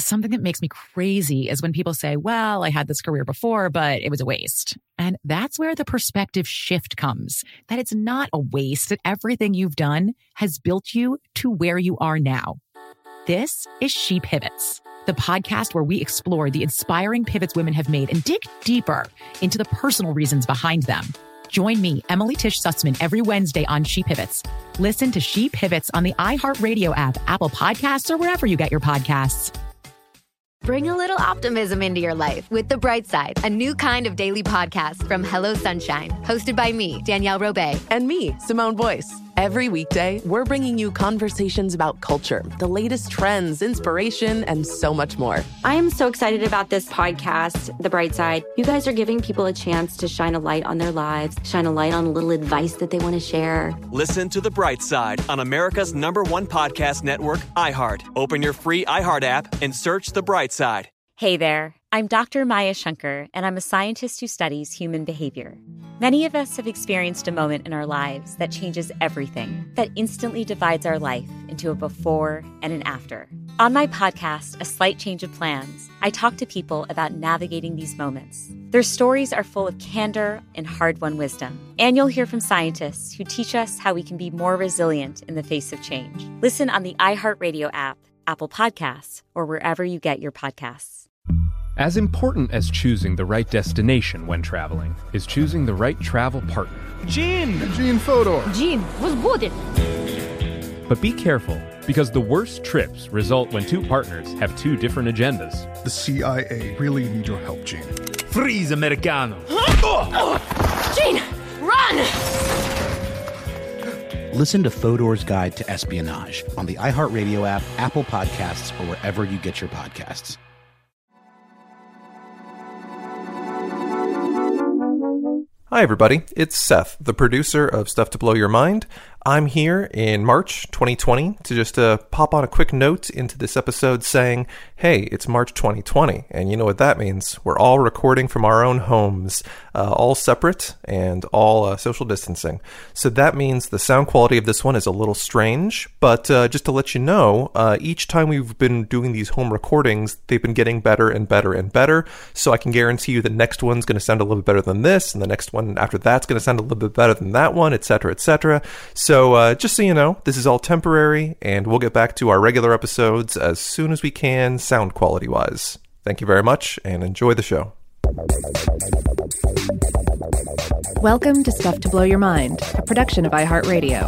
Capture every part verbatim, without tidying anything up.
something that makes me crazy is when people say, well, I had this career before, but it was a waste. And that's where the perspective shift comes, that it's not a waste, that everything you've done has built you to where you are now. This is She Pivots, the podcast where we explore the inspiring pivots women have made and dig deeper into the personal reasons behind them. Join me, Emily Tish Sussman, every Wednesday on She Pivots. Listen to She Pivots on the iHeartRadio app, Apple Podcasts, or wherever you get your podcasts. Bring a little optimism into your life with The Bright Side, a new kind of daily podcast from Hello Sunshine, hosted by me, Danielle Robay. And me, Simone Boyce. Every weekday, we're bringing you conversations about culture, the latest trends, inspiration, and so much more. I am so excited about this podcast, The Bright Side. You guys are giving people a chance to shine a light on their lives, shine a light on a little advice that they want to share. Listen to The Bright Side on America's number one podcast network, iHeart. Open your free iHeart app and search The Bright Side. Hey there, I'm Doctor Maya Shankar, and I'm a scientist who studies human behavior. Many of us have experienced a moment in our lives that changes everything, that instantly divides our life into a before and an after. On my podcast, A Slight Change of Plans, I talk to people about navigating these moments. Their stories are full of candor and hard-won wisdom. And you'll hear from scientists who teach us how we can be more resilient in the face of change. Listen on the iHeartRadio app, Apple Podcasts, or wherever you get your podcasts. As important as choosing the right destination when traveling is choosing the right travel partner. Gene! Gene Fodor! Gene, was будет? But be careful, because the worst trips result when two partners have two different agendas. The C I A really need your help, Gene. Freeze, Americano! Huh? Gene, run! Listen to Fodor's Guide to Espionage on the iHeartRadio app, Apple Podcasts, or wherever you get your podcasts. Hi, everybody. It's Seth, the producer of Stuff to Blow Your Mind. I'm here in March twenty twenty to just uh, pop on a quick note into this episode saying, hey, it's March twenty twenty, and you know what that means. We're all recording from our own homes, uh, all separate and all uh, social distancing. So that means the sound quality of this one is a little strange, but uh, just to let you know, uh, each time we've been doing these home recordings, they've been getting better and better and better, so I can guarantee you the next one's going to sound a little bit better than this, and the next one after that's going to sound a little bit better than that one, et cetera, et cetera. So So uh, just so you know, this is all temporary, and we'll get back to our regular episodes as soon as we can, sound quality-wise. Thank you very much, and enjoy the show. Welcome to Stuff to Blow Your Mind, a production of iHeartRadio.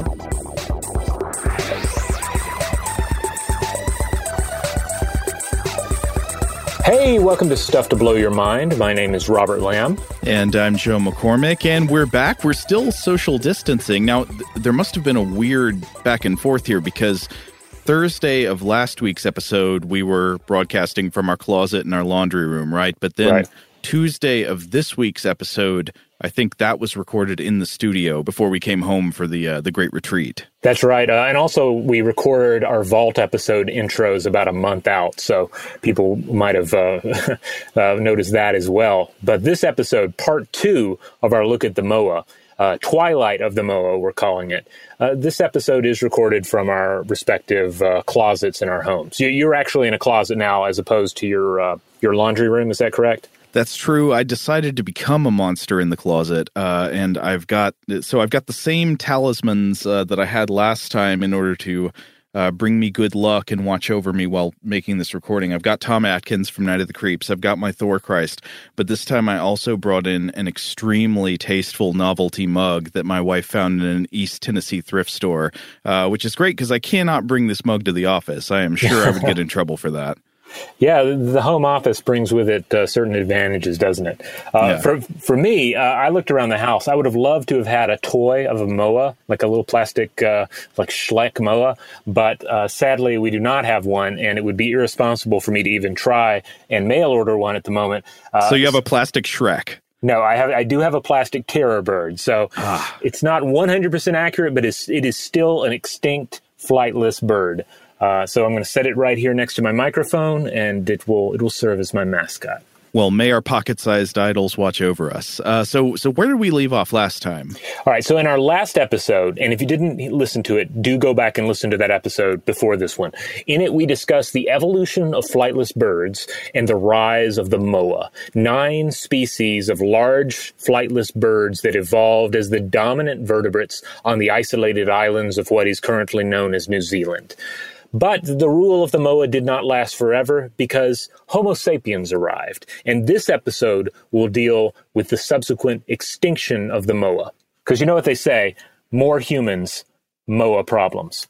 Hey, welcome to Stuff to Blow Your Mind. My name is Robert Lamb. And I'm Joe McCormick, and we're back. We're still social distancing. Now, th- there must have been a weird back and forth here, because Thursday of last week's episode, we were broadcasting from our closet in our laundry room, right? But then right. Tuesday of this week's episode, I think that was recorded in the studio before we came home for the uh, the Great Retreat. That's right. Uh, and also, we recorded our Vault episode intros about a month out, so people might have uh, uh, noticed that as well. But this episode, part two of our look at the M O A, uh, Twilight of the M O A, we're calling it. Uh, this episode is recorded from our respective uh, closets in our homes. You, you're actually in a closet now as opposed to your uh, your laundry room, is that correct? That's true. I decided to become a monster in the closet, uh, and I've got so I've got the same talismans uh, that I had last time in order to uh, bring me good luck and watch over me while making this recording. I've got Tom Atkins from Night of the Creeps. I've got my Thor Christ, but this time I also brought in an extremely tasteful novelty mug that my wife found in an East Tennessee thrift store, uh, which is great because I cannot bring this mug to the office. I am sure I would get in trouble for that. Yeah, the home office brings with it uh, certain advantages, doesn't it? Uh, yeah. For for me, uh, I looked around the house. I would have loved to have had a toy of a M O A, like a little plastic, uh, like Schleck M O A, but uh, sadly we do not have one, and it would be irresponsible for me to even try and mail order one at the moment. Uh, so you have a plastic Shrek? No, I have. I do have a plastic terror bird, so ah. It's not one hundred percent accurate, but it's, it is still an extinct flightless bird. Uh, so I'm going to set it right here next to my microphone, and it will it will serve as my mascot. Well, may our pocket-sized idols watch over us. Uh, so, so where did we leave off last time? All right, so in our last episode, and if you didn't listen to it, do go back and listen to that episode before this one. In it, we discussed the evolution of flightless birds and the rise of the moa, nine species of large flightless birds that evolved as the dominant vertebrates on the isolated islands of what is currently known as New Zealand. But the rule of the moa did not last forever because Homo sapiens arrived. And this episode will deal with the subsequent extinction of the moa. Because you know what they say, more humans, moa problems.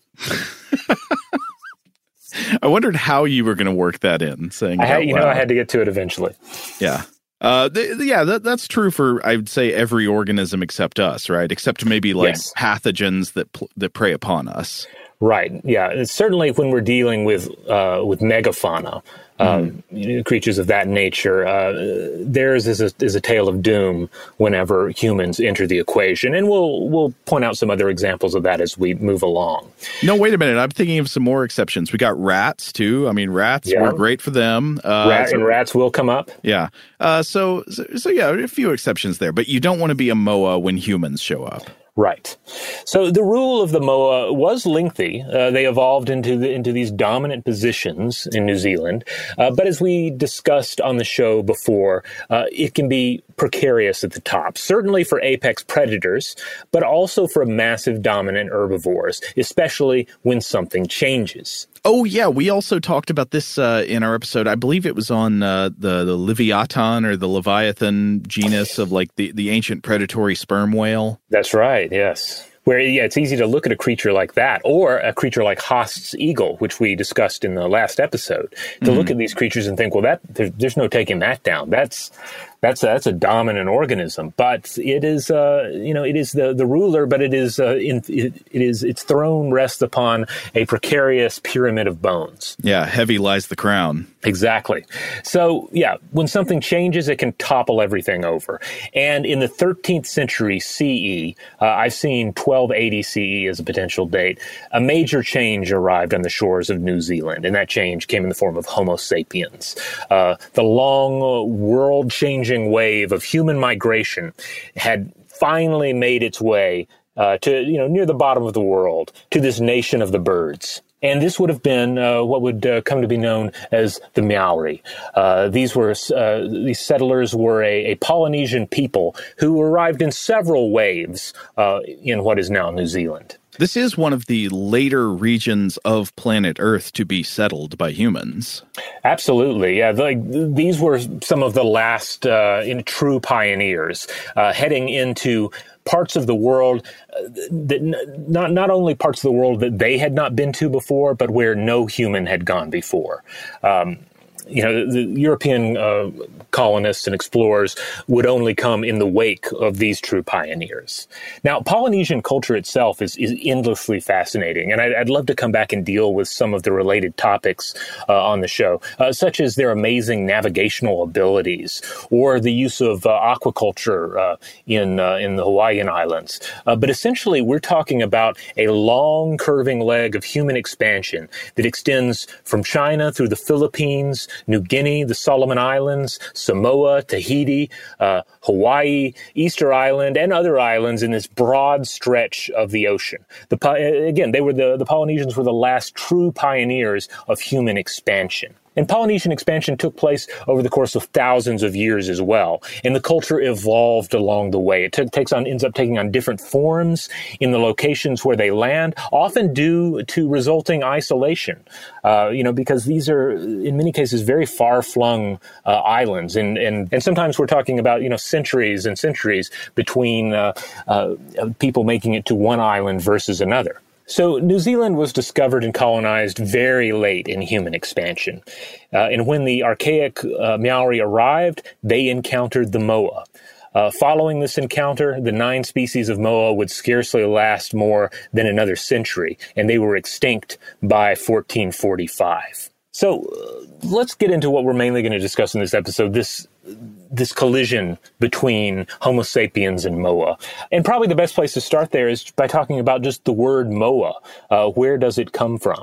I wondered how you were going to work that in. Saying, I had, you know, I had to get to it eventually. Yeah. Uh, th- yeah, that, that's true for, I would say, every organism except us, right? Except maybe like yes. pathogens that pl- that prey upon us. Right. Yeah. It's certainly when we're dealing with uh, with megafauna, um, mm. you know, creatures of that nature, uh, theirs is a, is a tale of doom whenever humans enter the equation, and we'll we'll point out some other examples of that as we move along. No, wait a minute. I'm thinking of some more exceptions. We got rats too. I mean, rats yeah. were great for them. Uh, Rat so, and rats will come up. Yeah. Uh, so, so so yeah, a few exceptions there, but you don't want to be a moa when humans show up. Right. So the rule of the moa was lengthy. Uh, they evolved into the, into these dominant positions in New Zealand. Uh, but as we discussed on the show before, uh, it can be precarious at the top, certainly for apex predators, but also for massive dominant herbivores, especially when something changes. Oh, yeah. We also talked about this uh, in our episode. I believe it was on uh, the, the Leviathan or the Leviathan genus of like the, the ancient predatory sperm whale. That's right. Yes. Where, yeah, it's easy to look at a creature like that or a creature like Haast's eagle, which we discussed in the last episode, to mm-hmm. look at these creatures and think, well, that there, there's no taking that down. That's that's a, that's a dominant organism, but it is, uh, you know, it is the, the ruler, but it is, uh, in, it, it is, its throne rests upon a precarious pyramid of bones. Yeah, heavy lies the crown. Exactly. So, yeah, when something changes, it can topple everything over. And in the thirteenth century C E, uh, I've seen twelve eighty C E as a potential date, a major change arrived on the shores of New Zealand, and that change came in the form of Homo sapiens. Uh, the long, uh, world-changing wave of human migration had finally made its way uh, to, you know, near the bottom of the world, to this nation of the birds. And this would have been uh, what would uh, come to be known as the Maori. Uh, these were uh, these settlers were a, a Polynesian people who arrived in several waves uh, in what is now New Zealand. This is one of the later regions of planet Earth to be settled by humans. Absolutely, yeah. Like these were some of the last uh, in true pioneers uh, heading into parts of the world that not not only parts of the world that they had not been to before, but where no human had gone before. Um, you know, the European uh, colonists and explorers would only come in the wake of these true pioneers. Now, Polynesian culture itself is, is endlessly fascinating, and I'd, I'd love to come back and deal with some of the related topics uh, on the show, uh, such as their amazing navigational abilities or the use of uh, aquaculture uh, in uh, in the Hawaiian Islands. Uh, but essentially, we're talking about a long, curving leg of human expansion that extends from China through the Philippines, New Guinea, the Solomon Islands, Samoa, Tahiti, uh, Hawaii, Easter Island, and other islands in this broad stretch of the ocean. The, again, they were the, the Polynesians were the last true pioneers of human expansion. And Polynesian expansion took place over the course of thousands of years as well. And the culture evolved along the way. It t- takes on, ends up taking on different forms in the locations where they land, often due to resulting isolation. Uh, you know, because these are, in many cases, very far-flung uh, islands. And, and, and sometimes we're talking about, you know, centuries and centuries between uh, uh, people making it to one island versus another. So New Zealand was discovered and colonized very late in human expansion. Uh, and when the archaic uh, Maori arrived, they encountered the moa. Uh, following this encounter, the nine species of moa would scarcely last more than another century, and they were extinct by fourteen forty-five. So uh, let's get into what we're mainly going to discuss in this episode, this this collision between Homo sapiens and moa. And probably the best place to start there is by talking about just the word moa. Uh, where does it come from?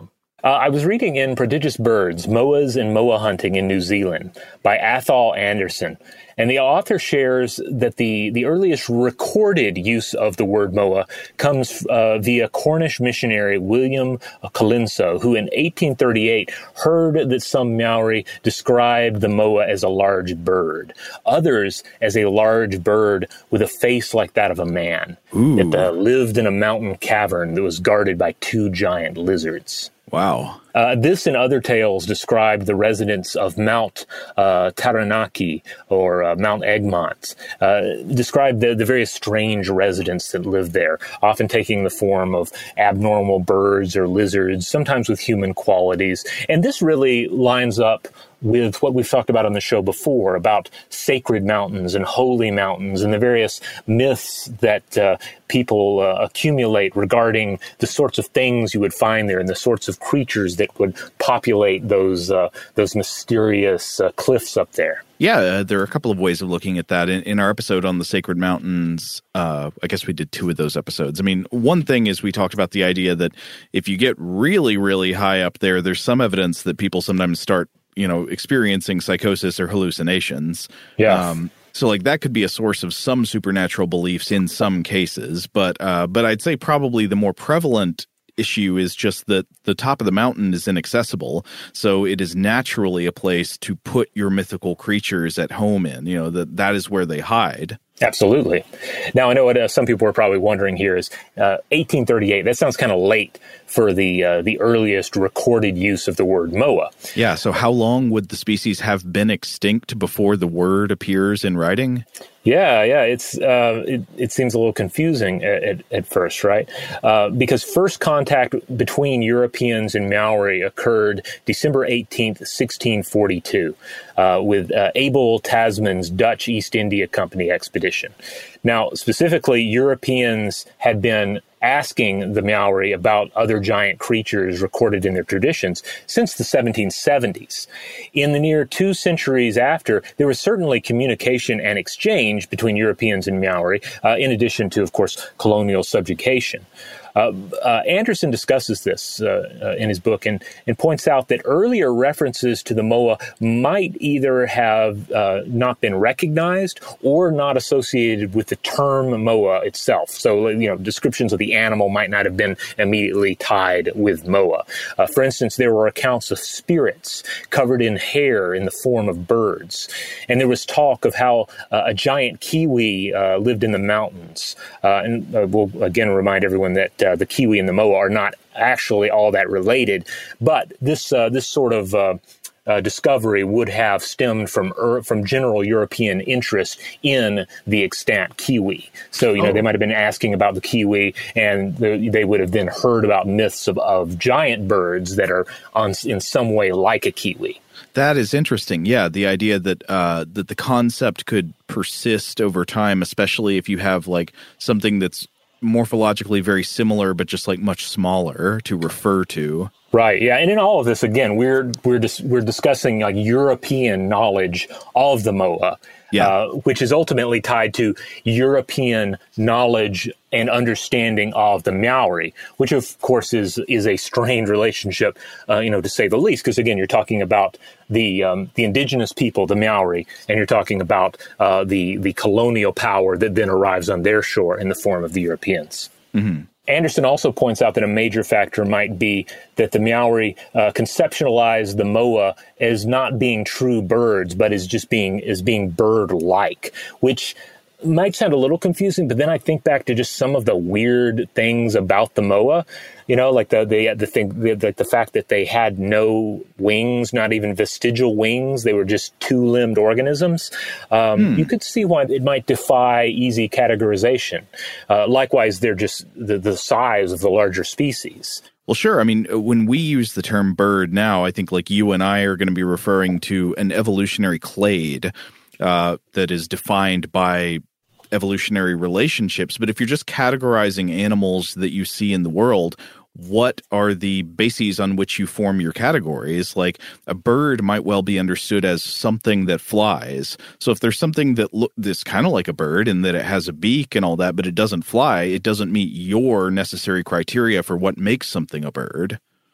Uh, I was reading in Prodigious Birds, Moas and Moa Hunting in New Zealand by Athol Anderson. And the author shares that the, the earliest recorded use of the word moa comes uh, via Cornish missionary William Colenso, who in eighteen thirty-eight heard that some Maori described the moa as a large bird, others as a large bird with a face like that of a man, Ooh. that uh, lived in a mountain cavern that was guarded by two giant lizards. Wow. Uh, this and other tales describe the residents of Mount uh, Taranaki or uh, Mount Egmont, uh, describe the, the various strange residents that live there, often taking the form of abnormal birds or lizards, sometimes with human qualities. And this really lines up with what we've talked about on the show before, about sacred mountains and holy mountains and the various myths that uh, people uh, accumulate regarding the sorts of things you would find there and the sorts of creatures that would populate those uh, those mysterious uh, cliffs up there. Yeah, uh, there are a couple of ways of looking at that. In, in our episode on the Sacred Mountains, uh, I guess we did two of those episodes. I mean, one thing is we talked about the idea that if you get really, really high up there, there's some evidence that people sometimes start, you know, experiencing psychosis or hallucinations. Yeah. Um, so, like, that could be a source of some supernatural beliefs in some cases. But, uh, but I'd say probably the more prevalent issue is just that the top of the mountain is inaccessible, so it is naturally a place to put your mythical creatures at home in. You know, that that is where they hide. Absolutely. Now, I know what uh, some people are probably wondering here is uh, eighteen thirty-eight. That sounds kind of late for the uh, the earliest recorded use of the word moa. Yeah, so how long would the species have been extinct before the word appears in writing? Yeah, yeah, it's uh, it, it seems a little confusing at, at, at first, right? Uh, because first contact between Europeans and Maori occurred December eighteenth, sixteen forty-two, uh, with uh, Abel Tasman's Dutch East India Company expedition. Now, specifically, Europeans had been asking the Maori about other giant creatures recorded in their traditions since the seventeen seventies. In the near two centuries after, there was certainly communication and exchange between Europeans and Maori, uh, in addition to, of course, colonial subjugation. Uh, uh, Anderson discusses this uh, uh, in his book and, and points out that earlier references to the moa might either have uh, not been recognized or not associated with the term moa itself. So, you know, descriptions of the animal might not have been immediately tied with moa. Uh, for instance, there were accounts of spirits covered in hair in the form of birds. And there was talk of how uh, a giant kiwi uh, lived in the mountains. Uh, and uh, we'll again remind everyone that Uh, the kiwi and the moa are not actually all that related, but this uh, this sort of uh, uh, discovery would have stemmed from er, from general European interest in the extant kiwi. So, you know, oh. they might have been asking about the kiwi, and the, they would have then heard about myths of, of giant birds that are on in some way like a kiwi. That is interesting. Yeah, the idea that uh, that the concept could persist over time, especially if you have like something that's morphologically very similar, but just like much smaller to refer to. Right. Yeah. And in all of this, again, we're we're dis- we're discussing like European knowledge of the moa, yeah. uh, which is ultimately tied to European knowledge and understanding of the Maori, which of course is is a strained relationship, uh, you know, to say the least. Because again, you're talking about the um, the indigenous people, the Maori, and you're talking about uh, the the colonial power that then arrives on their shore in the form of the Europeans. Mm-hmm. Anderson also points out that a major factor might be that the Maori uh, conceptualize the moa as not being true birds, but as just being as being bird-like, which might sound a little confusing. But then I think back to just some of the weird things about the moa, you know, like the the the thing, the, the, the fact that they had no wings, not even vestigial wings. They were just two-limbed organisms. Um, hmm. You could see why it might defy easy categorization. Uh, likewise, they're just the, the size of the larger species. Well, sure. I mean, when we use the term bird now, I think like you and I are going to be referring to an evolutionary clade uh, that is defined by evolutionary relationships. But if you're just categorizing animals that you see in the world, what are the bases on which you form your categories? Like a bird might well be understood as something that flies. So if there's something that look that's kind of like a bird and that it has a beak and all that, but it doesn't fly, it doesn't meet your necessary criteria for what makes something a bird.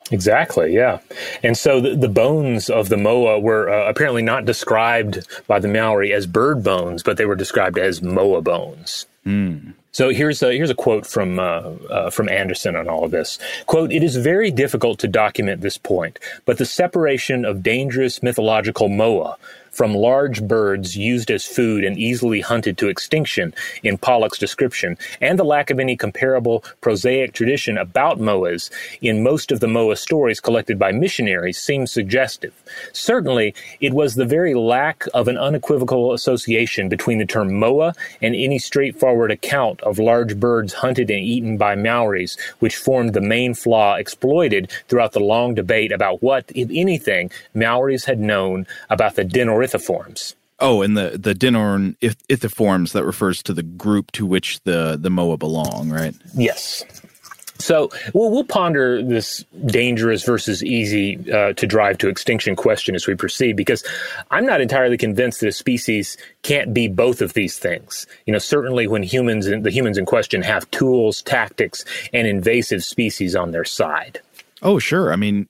Exactly, yeah. And so the, the bones of the moa were uh, apparently not described by the Maori as bird bones, but they were described as moa bones. Mm. So here's a, here's a quote from uh, uh, from Anderson on all of this. Quote, "It is very difficult to document this point, but the separation of dangerous mythological moa from large birds used as food and easily hunted to extinction in Pollock's description, and the lack of any comparable prosaic tradition about moas in most of the moa stories collected by missionaries seems suggestive. Certainly, it was the very lack of an unequivocal association between the term moa and any straightforward account of large birds hunted and eaten by Maoris, which formed the main flaw exploited throughout the long debate about what, if anything, Maoris had known about the Dinorififorms." Oh, and the, the Dinorn Ithiforms, that refers to the group to which the, the moa belong, right? Yes. So we'll, we'll ponder this dangerous versus easy uh, to drive to extinction question as we proceed, because I'm not entirely convinced that a species can't be both of these things. You know, certainly when humans, the humans in question have tools, tactics, and invasive species on their side. Oh, sure. I mean,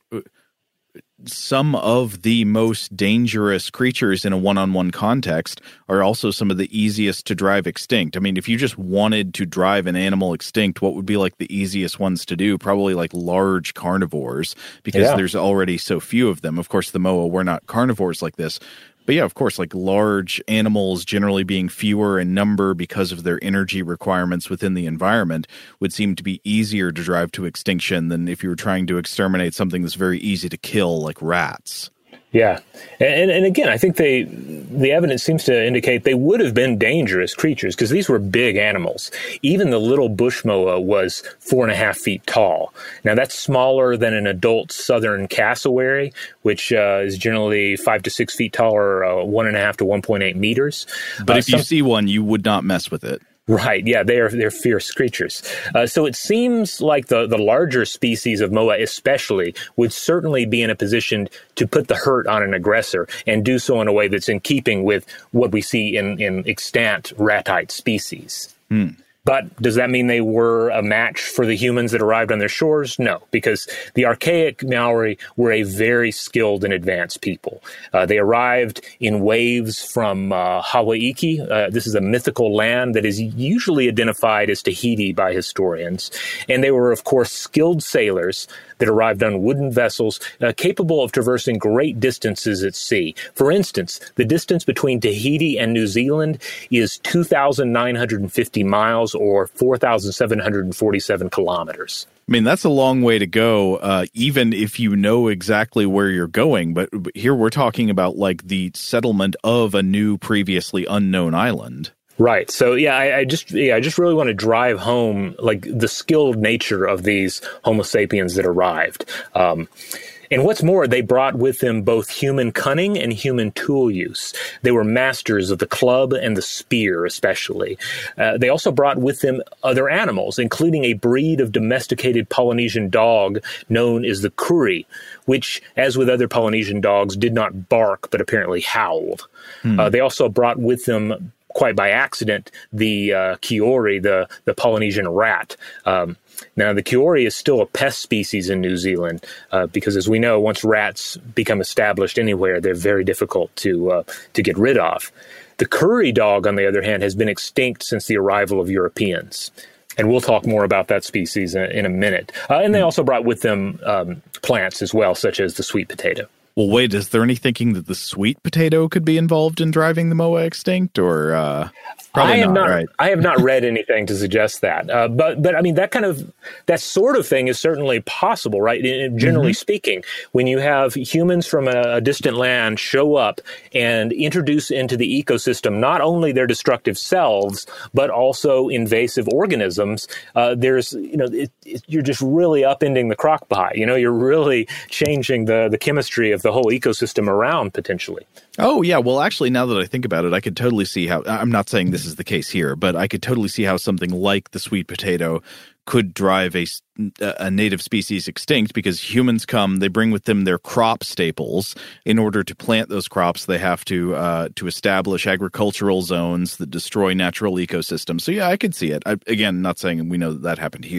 some of the most dangerous creatures in a one-on-one context are also some of the easiest to drive extinct. I mean, if you just wanted to drive an animal extinct, what would be like the easiest ones to do? Probably like large carnivores, because yeah. there's already so few of them. Of course, the moa were not carnivores like this. But yeah, of course, like large animals generally being fewer in number because of their energy requirements within the environment would seem to be easier to drive to extinction than if you were trying to exterminate something that's very easy to kill, like rats. Yeah. And, and again, I think they the evidence seems to indicate they would have been dangerous creatures because these were big animals. Even the little bush moa was four and a half feet tall. Now, that's smaller than an adult southern cassowary, which uh, is generally five to six feet tall, or uh, one and a half to one point eight meters. But uh, if you some- see one, you would not mess with it. Right, yeah, they are they're fierce creatures. Uh, so it seems like the, the larger species of moa especially would certainly be in a position to put the hurt on an aggressor and do so in a way that's in keeping with what we see in, in extant ratite species. Hmm. But does that mean they were a match for the humans that arrived on their shores? No, because the archaic Maori were a very skilled and advanced people. Uh, they arrived in waves from uh, Hawaii. Uh, this is a mythical land that is usually identified as Tahiti by historians. And they were, of course, skilled sailors that arrived on wooden vessels uh, capable of traversing great distances at sea. For instance, the distance between Tahiti and New Zealand is two thousand nine hundred fifty miles, or four thousand seven hundred forty-seven kilometers. I mean, that's a long way to go, uh, even if you know exactly where you're going. But, but here we're talking about like the settlement of a new, previously unknown island. Right. So, yeah, I, I just yeah, I just really want to drive home like the skilled nature of these Homo sapiens that arrived. Um, and what's more, they brought with them both human cunning and human tool use. They were masters of the club and the spear, especially. Uh, they also brought with them other animals, including a breed of domesticated Polynesian dog known as the Kuri, which, as with other Polynesian dogs, did not bark but apparently howled. Hmm. Uh, they also brought with them, quite by accident, the uh, Kiori, the, the Polynesian rat. Um, now, the Kiori is still a pest species in New Zealand uh, because, as we know, once rats become established anywhere, they're very difficult to uh, to get rid of. The Kuri dog, on the other hand, has been extinct since the arrival of Europeans. And we'll talk more about that species in, in a minute. Uh, and they also brought with them um, plants as well, such as the sweet potato. Well, wait, is there any thinking that the sweet potato could be involved in driving the moa extinct, or uh, probably I have not, not, right? I have not read anything to suggest that. Uh, but, but I mean, that kind of, that sort of thing is certainly possible, right? Generally mm-hmm. speaking, when you have humans from a, a distant land show up and introduce into the ecosystem not only their destructive selves, but also invasive organisms, uh, there's, you know, it, it, you're just really upending the crock pie. You know, you're really changing the, the chemistry of the whole ecosystem around, potentially. Oh, yeah. Well, actually, now that I think about it, I could totally see how, I'm not saying this is the case here, but I could totally see how something like the sweet potato could drive a, a native species extinct, because humans come, they bring with them their crop staples. In order to plant those crops, they have to uh, to establish agricultural zones that destroy natural ecosystems. So, yeah, I could see it. I, again, not saying we know that that happened here.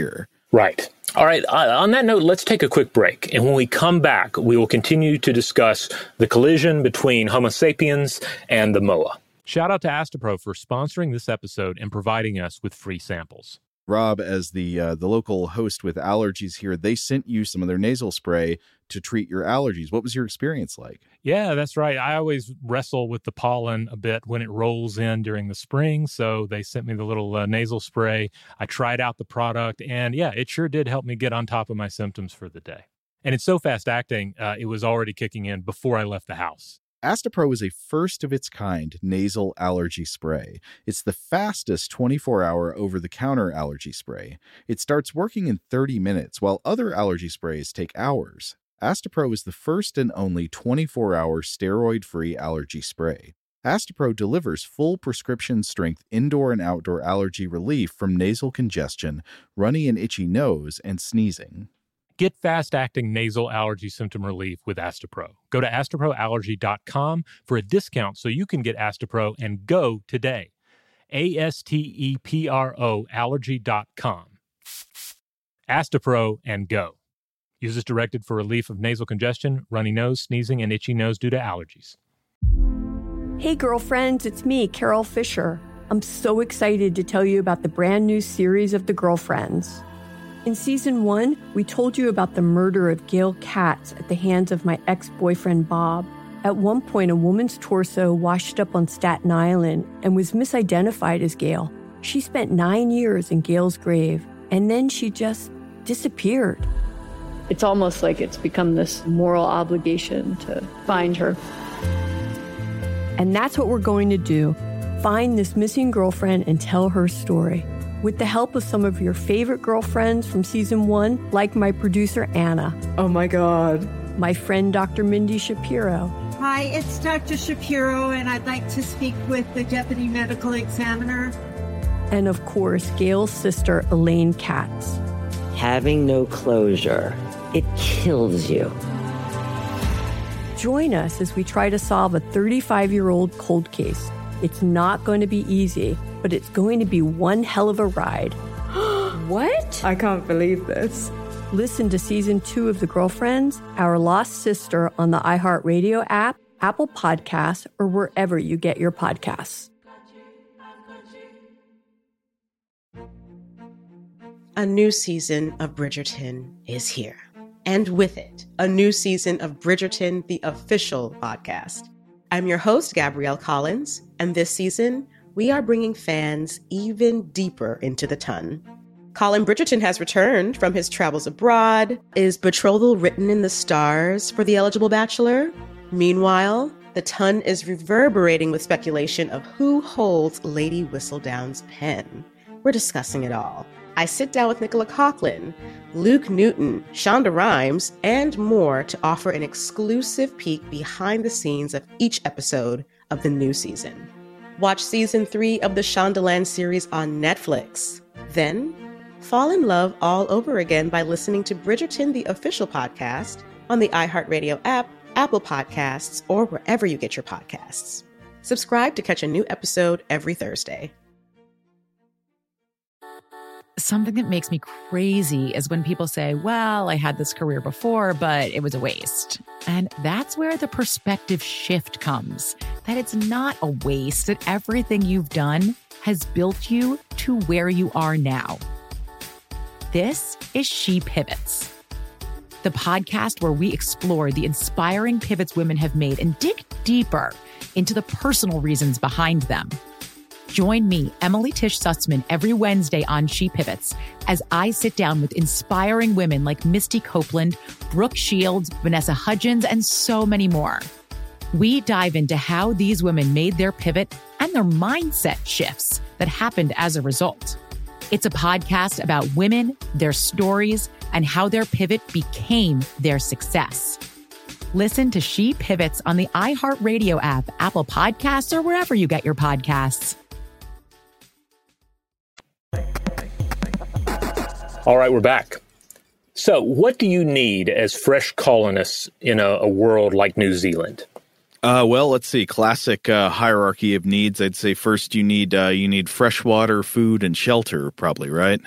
Right. All right. Uh, on that note, let's take a quick break. And when we come back, we will continue to discuss the collision between Homo sapiens and the M O A. Shout out to Astepro for sponsoring this episode and providing us with free samples. Rob, as the uh, the local host with allergies here, they sent you some of their nasal spray to treat your allergies. What was your experience like? Yeah, that's right. I always wrestle with the pollen a bit when it rolls in during the spring. So they sent me the little uh, nasal spray. I tried out the product, and yeah, it sure did help me get on top of my symptoms for the day. And it's so fast acting, uh, it was already kicking in before I left the house. Astepro is a first-of-its-kind nasal allergy spray. It's the fastest twenty-four hour over-the-counter allergy spray. It starts working in thirty minutes, while other allergy sprays take hours. Astepro is the first and only twenty-four hour steroid-free allergy spray. Astepro delivers full prescription-strength indoor and outdoor allergy relief from nasal congestion, runny and itchy nose, and sneezing. Get fast-acting nasal allergy symptom relief with Astepro. Go to astepro allergy dot com for a discount so you can get Astepro and go today. A S T E P R O allergy dot com. Astepro and go. Use as directed for relief of nasal congestion, runny nose, sneezing, and itchy nose due to allergies. Hey, girlfriends, it's me, Carol Fisher. I'm so excited to tell you about the brand new series of The Girlfriends. In season one, we told you about the murder of Gail Katz at the hands of my ex-boyfriend, Bob. At one point, a woman's torso washed up on Staten Island and was misidentified as Gail. She spent nine years in Gail's grave, and then she just disappeared. It's almost like it's become this moral obligation to find her. And that's what we're going to do. Find this missing girlfriend and tell her story. With the help of some of your favorite girlfriends from season one, like my producer, Anna. Oh my God. My friend, Doctor Mindy Shapiro. Hi, it's Doctor Shapiro, and I'd like to speak with the Deputy Medical Examiner. And of course, Gail's sister, Elaine Katz. Having no closure, it kills you. Join us as we try to solve a thirty-five-year-old cold case. It's not going to be easy, but it's going to be one hell of a ride. What? I can't believe this. Listen to season two of The Girlfriends, Our Lost Sister on the iHeartRadio app, Apple Podcasts, or wherever you get your podcasts. A new season of Bridgerton is here. And with it, a new season of Bridgerton, the official podcast. I'm your host, Gabrielle Collins, and this season, we are bringing fans even deeper into the ton. Colin Bridgerton has returned from his travels abroad. Is betrothal written in the stars for the eligible bachelor? Meanwhile, the ton is reverberating with speculation of who holds Lady Whistledown's pen. We're discussing it all. I sit down with Nicola Coughlan, Luke Newton, Shonda Rhimes, and more to offer an exclusive peek behind the scenes of each episode of the new season. Watch season three of the Shondaland series on Netflix. Then, fall in love all over again by listening to Bridgerton, the official podcast, on the iHeartRadio app, Apple Podcasts, or wherever you get your podcasts. Subscribe to catch a new episode every Thursday. Something that makes me crazy is when people say, well, I had this career before, but it was a waste. And that's where the perspective shift comes, that it's not a waste, that everything you've done has built you to where you are now. This is She Pivots, the podcast where we explore the inspiring pivots women have made and dig deeper into the personal reasons behind them. Join me, Emily Tish Sussman, every Wednesday on She Pivots as I sit down with inspiring women like Misty Copeland, Brooke Shields, Vanessa Hudgens, and so many more. We dive into how these women made their pivot and their mindset shifts that happened as a result. It's a podcast about women, their stories, and how their pivot became their success. Listen to She Pivots on the iHeartRadio app, Apple Podcasts, or wherever you get your podcasts. All right, we're back. So what do you need as fresh colonists in a, a world like New Zealand? Uh, well, let's see. Classic uh, hierarchy of needs. I'd say first you need uh, you need fresh water, food, and shelter, probably, right?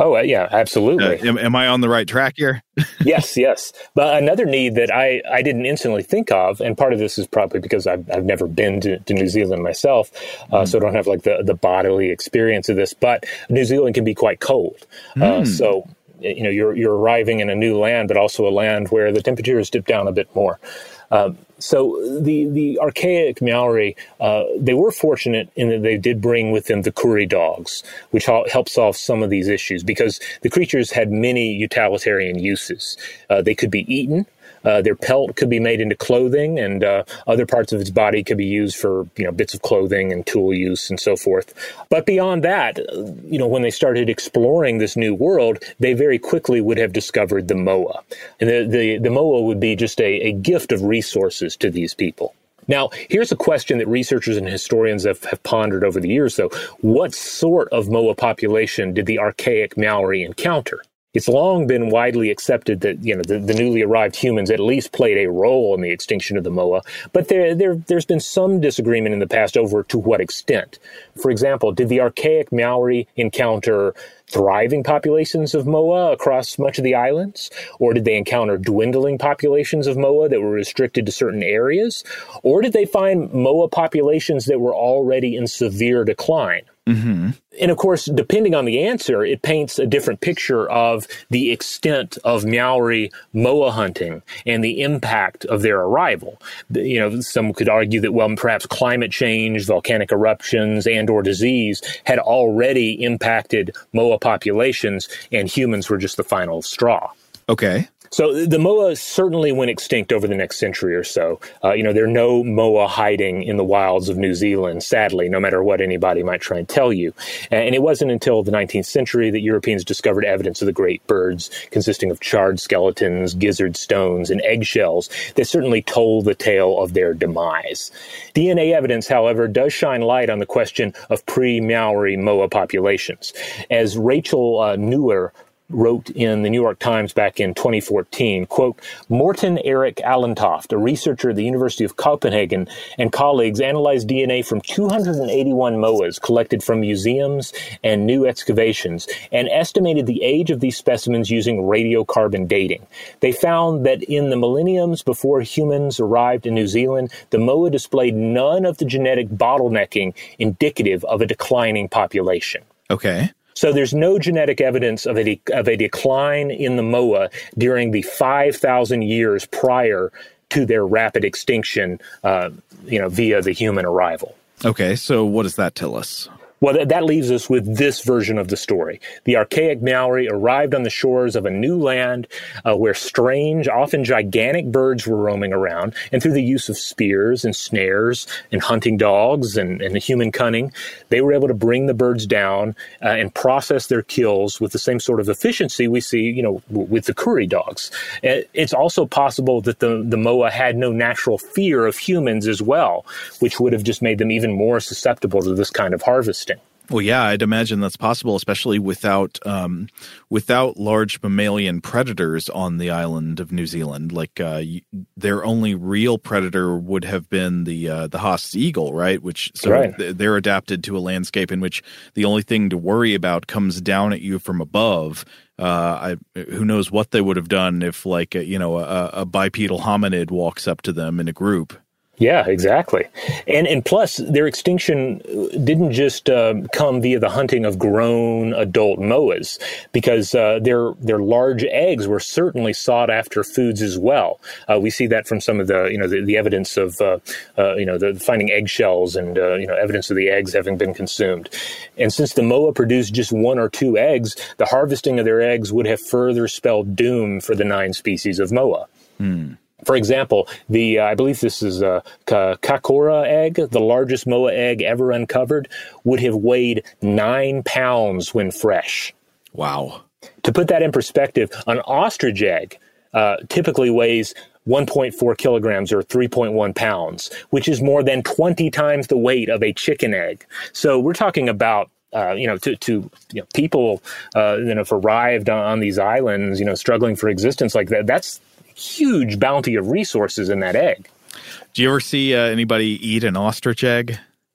Oh, yeah, absolutely. Uh, am, am I on the right track here? yes, yes. But another need that I, I didn't instantly think of, and part of this is probably because I've, I've never been to, to New Zealand myself, uh, mm. so I don't have like the, the bodily experience of this, but New Zealand can be quite cold. Mm. Uh, so, you know, you're, you're arriving in a new land, but also a land where the temperatures dip down a bit more. Uh, so the, the archaic Maori, uh, they were fortunate in that they did bring with them the kuri dogs, which helped solve some of these issues because the creatures had many utilitarian uses. Uh, they could be eaten. Uh, their pelt could be made into clothing, and uh, other parts of its body could be used for, you know, bits of clothing and tool use and so forth. But beyond that, you know, when they started exploring this new world, they very quickly would have discovered the moa. And the, the, the moa would be just a, a gift of resources to these people. Now, here's a question that researchers and historians have, have pondered over the years, though. What sort of moa population did the archaic Maori encounter? It's long been widely accepted that, you know, the, the newly arrived humans at least played a role in the extinction of the moa, but there, there, there's been some disagreement in the past over to what extent. For example, did the archaic Maori encounter thriving populations of moa across much of the islands? Or did they encounter dwindling populations of moa that were restricted to certain areas? Or did they find moa populations that were already in severe decline? Mm-hmm. And of course, depending on the answer, it paints a different picture of the extent of Maori moa hunting and the impact of their arrival. You know, some could argue that, well, perhaps climate change, volcanic eruptions, and or disease had already impacted moa populations, and humans were just the final straw. Okay. So the moa certainly went extinct over the next century or so. Uh, you know, there are no moa hiding in the wilds of New Zealand, sadly, no matter what anybody might try and tell you. And it wasn't until the nineteenth century that Europeans discovered evidence of the great birds consisting of charred skeletons, gizzard stones, and eggshells that certainly told the tale of their demise. D N A evidence, however, does shine light on the question of pre-Maori moa populations. As Rachel uh, Newer wrote in the New York Times back in twenty fourteen, quote, Morten Erik Allentoft, a researcher at the University of Copenhagen, and colleagues analyzed D N A from two hundred eighty-one moas collected from museums and new excavations and estimated the age of these specimens using radiocarbon dating. They found that in the millenniums before humans arrived in New Zealand, the moa displayed none of the genetic bottlenecking indicative of a declining population. Okay. So there's no genetic evidence of a, de- of a decline in the moa during the five thousand years prior to their rapid extinction, uh, you know, via the human arrival. Okay, so what does that tell us? Well, th- that leaves us with this version of the story. The archaic Maori arrived on the shores of a new land uh, where strange, often gigantic birds were roaming around, and through the use of spears and snares and hunting dogs and, and human cunning, they were able to bring the birds down uh, and process their kills with the same sort of efficiency we see, you know, w- with the kuri dogs. Uh, it's also possible that the, the moa had no natural fear of humans as well, which would have just made them even more susceptible to this kind of harvesting. Well, yeah, I'd imagine that's possible, especially without um, without large mammalian predators on the island of New Zealand. Like uh, their only real predator would have been the uh, the Haast's eagle, right? Which so right. they're adapted to a landscape in which the only thing to worry about comes down at you from above. Uh, I, who knows what they would have done if, like, a, you know, a, a bipedal hominid walks up to them in a group. Yeah, exactly. And and plus, their extinction didn't just uh, come via the hunting of grown adult moas, because uh, their their large eggs were certainly sought after foods as well. Uh, we see that from some of the you know the, the evidence of uh, uh, you know the finding eggshells and uh, you know evidence of the eggs having been consumed. And since the moa produced just one or two eggs, the harvesting of their eggs would have further spelled doom for the nine species of moa. Hmm. For example, the uh, I believe this is a uh, Kakora egg, the largest moa egg ever uncovered, would have weighed nine pounds when fresh. Wow. To put that in perspective, an ostrich egg uh, typically weighs one point four kilograms or three point one pounds, which is more than twenty times the weight of a chicken egg. So we're talking about Uh, you know, to, to you know, people, uh, you know, if arrived on, on these islands, you know, struggling for existence like that, that's huge bounty of resources in that egg. Do you ever see uh, anybody eat an ostrich egg?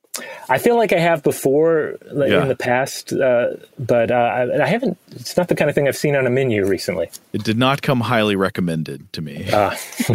I feel like I have before like, yeah. in the past, uh, but uh, I, I haven't. It's not the kind of thing I've seen on a menu recently. It did not come highly recommended to me. Uh.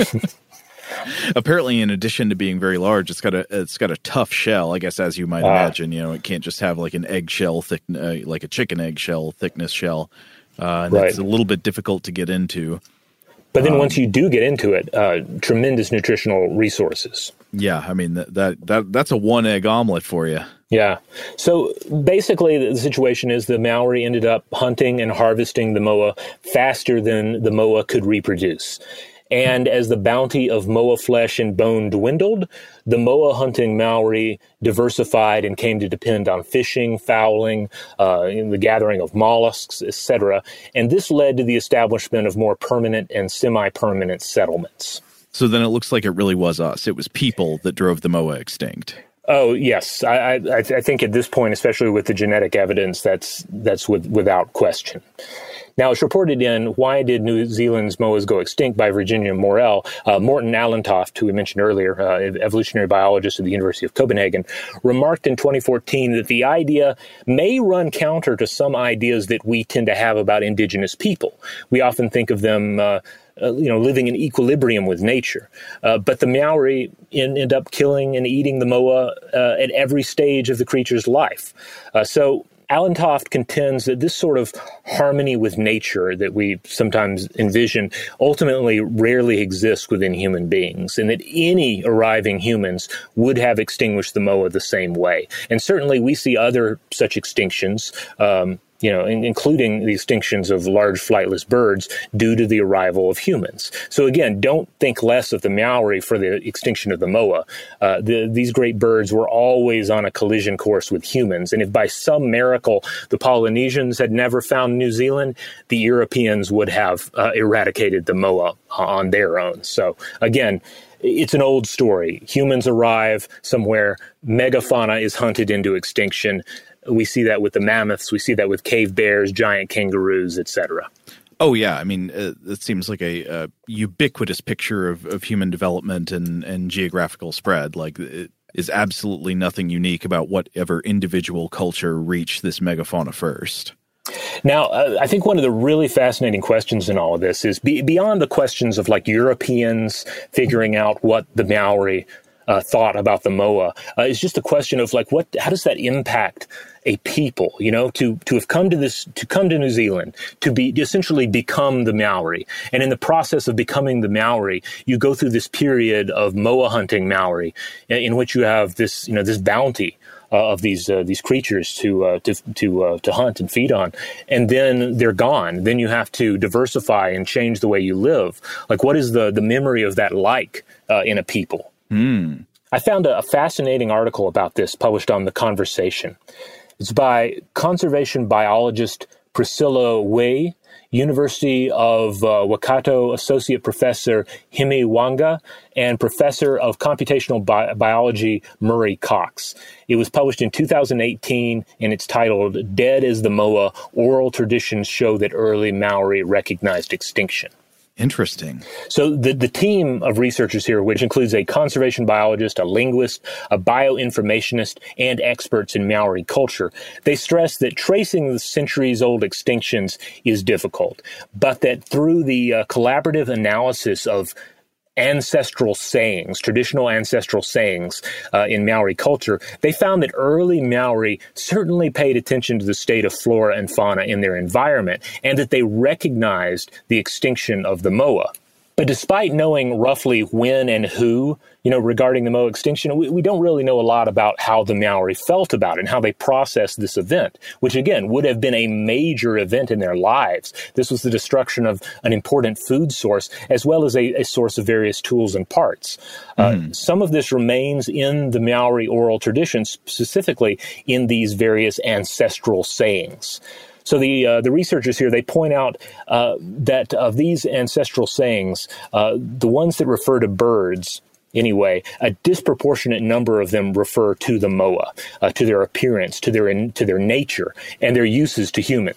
Apparently, in addition to being very large, it's got a it's got a tough shell. I guess, as you might uh. imagine, you know, it can't just have like an eggshell thick, uh, like a chicken eggshell thickness shell. Uh, and right. It's a little bit difficult to get into. But then um, once you do get into it, uh, tremendous nutritional resources. Yeah, I mean, that, that that that's a one-egg omelet for you. Yeah. So basically the situation is the Maori ended up hunting and harvesting the moa faster than the moa could reproduce. And as the bounty of moa flesh and bone dwindled, the moa hunting Maori diversified and came to depend on fishing, fowling, uh, in the gathering of mollusks, et cetera. And this led to the establishment of more permanent and semi-permanent settlements. So then it looks like it really was us. It was people that drove the moa extinct. Oh, yes. I, I, I think at this point, especially with the genetic evidence, that's that's with, without question. Now, it's reported in Why Did New Zealand's Moas Go Extinct by Virginia Morell. Uh, Morten Allentoft, who we mentioned earlier, uh, evolutionary biologist at the University of Copenhagen, remarked in twenty fourteen that the idea may run counter to some ideas that we tend to have about indigenous people. We often think of them uh, Uh, you know, living in equilibrium with nature. Uh, but the Maori in, end up killing and eating the moa uh, at every stage of the creature's life. Uh, so Allentoft contends that this sort of harmony with nature that we sometimes envision ultimately rarely exists within human beings, and that any arriving humans would have extinguished the moa the same way. And certainly we see other such extinctions, um, you know, in, including the extinctions of large flightless birds due to the arrival of humans. So again, don't think less of the Maori for the extinction of the moa. Uh, the, these great birds were always on a collision course with humans. And if by some miracle the Polynesians had never found New Zealand, the Europeans would have uh, eradicated the moa on their own. So again, it's an old story. Humans arrive somewhere, megafauna is hunted into extinction. We see that with the mammoths. We see that with cave bears, giant kangaroos, et cetera. Oh, yeah. I mean, uh, it seems like a, a ubiquitous picture of, of human development and, and geographical spread. Like, it is absolutely nothing unique about whatever individual culture reached this megafauna first. Now, uh, I think one of the really fascinating questions in all of this is be, beyond the questions of like Europeans figuring out what the Maori uh, thought about the moa. Uh, it's just a question of like, what? How does that impact a people? You know, to to have come to this, to come to New Zealand, to be to essentially become the Maori, and in the process of becoming the Maori, you go through this period of moa hunting Maori, in, in which you have this, you know, this bounty Uh, of these uh, these creatures to uh, to to uh, to hunt and feed on, and then they're gone. Then you have to diversify and change the way you live. Like, what is the the memory of that like uh, in a people? Mm. I found a, a fascinating article about this published on The Conversation. It's by conservation biologist Priscilla Wei, University of uh, Waikato Associate Professor Himi Wanga, and Professor of Computational Bi- Biology Murray Cox. It was published in two thousand eighteen, and it's titled Dead as the Moa, Oral Traditions Show That Early Maori Recognized Extinction. Interesting. So the, the team of researchers here, which includes a conservation biologist, a linguist, a bioinformationist, and experts in Maori culture, they stress that tracing the centuries-old extinctions is difficult, but that through the uh, collaborative analysis of ancestral sayings, traditional ancestral sayings uh, in Maori culture, they found that early Maori certainly paid attention to the state of flora and fauna in their environment, and that they recognized the extinction of the moa. But despite knowing roughly when and who, you know, regarding the moa extinction, we, we don't really know a lot about how the Maori felt about it and how they processed this event, which again would have been a major event in their lives. This was the destruction of an important food source, as well as a, a source of various tools and parts. Mm. Uh, some of this remains in the Maori oral tradition, specifically in these various ancestral sayings. So the uh, the researchers here, they point out uh, that of these ancestral sayings, uh, the ones that refer to birds, anyway, a disproportionate number of them refer to the moa, uh, to their appearance, to their in, to their nature, and their uses to humans.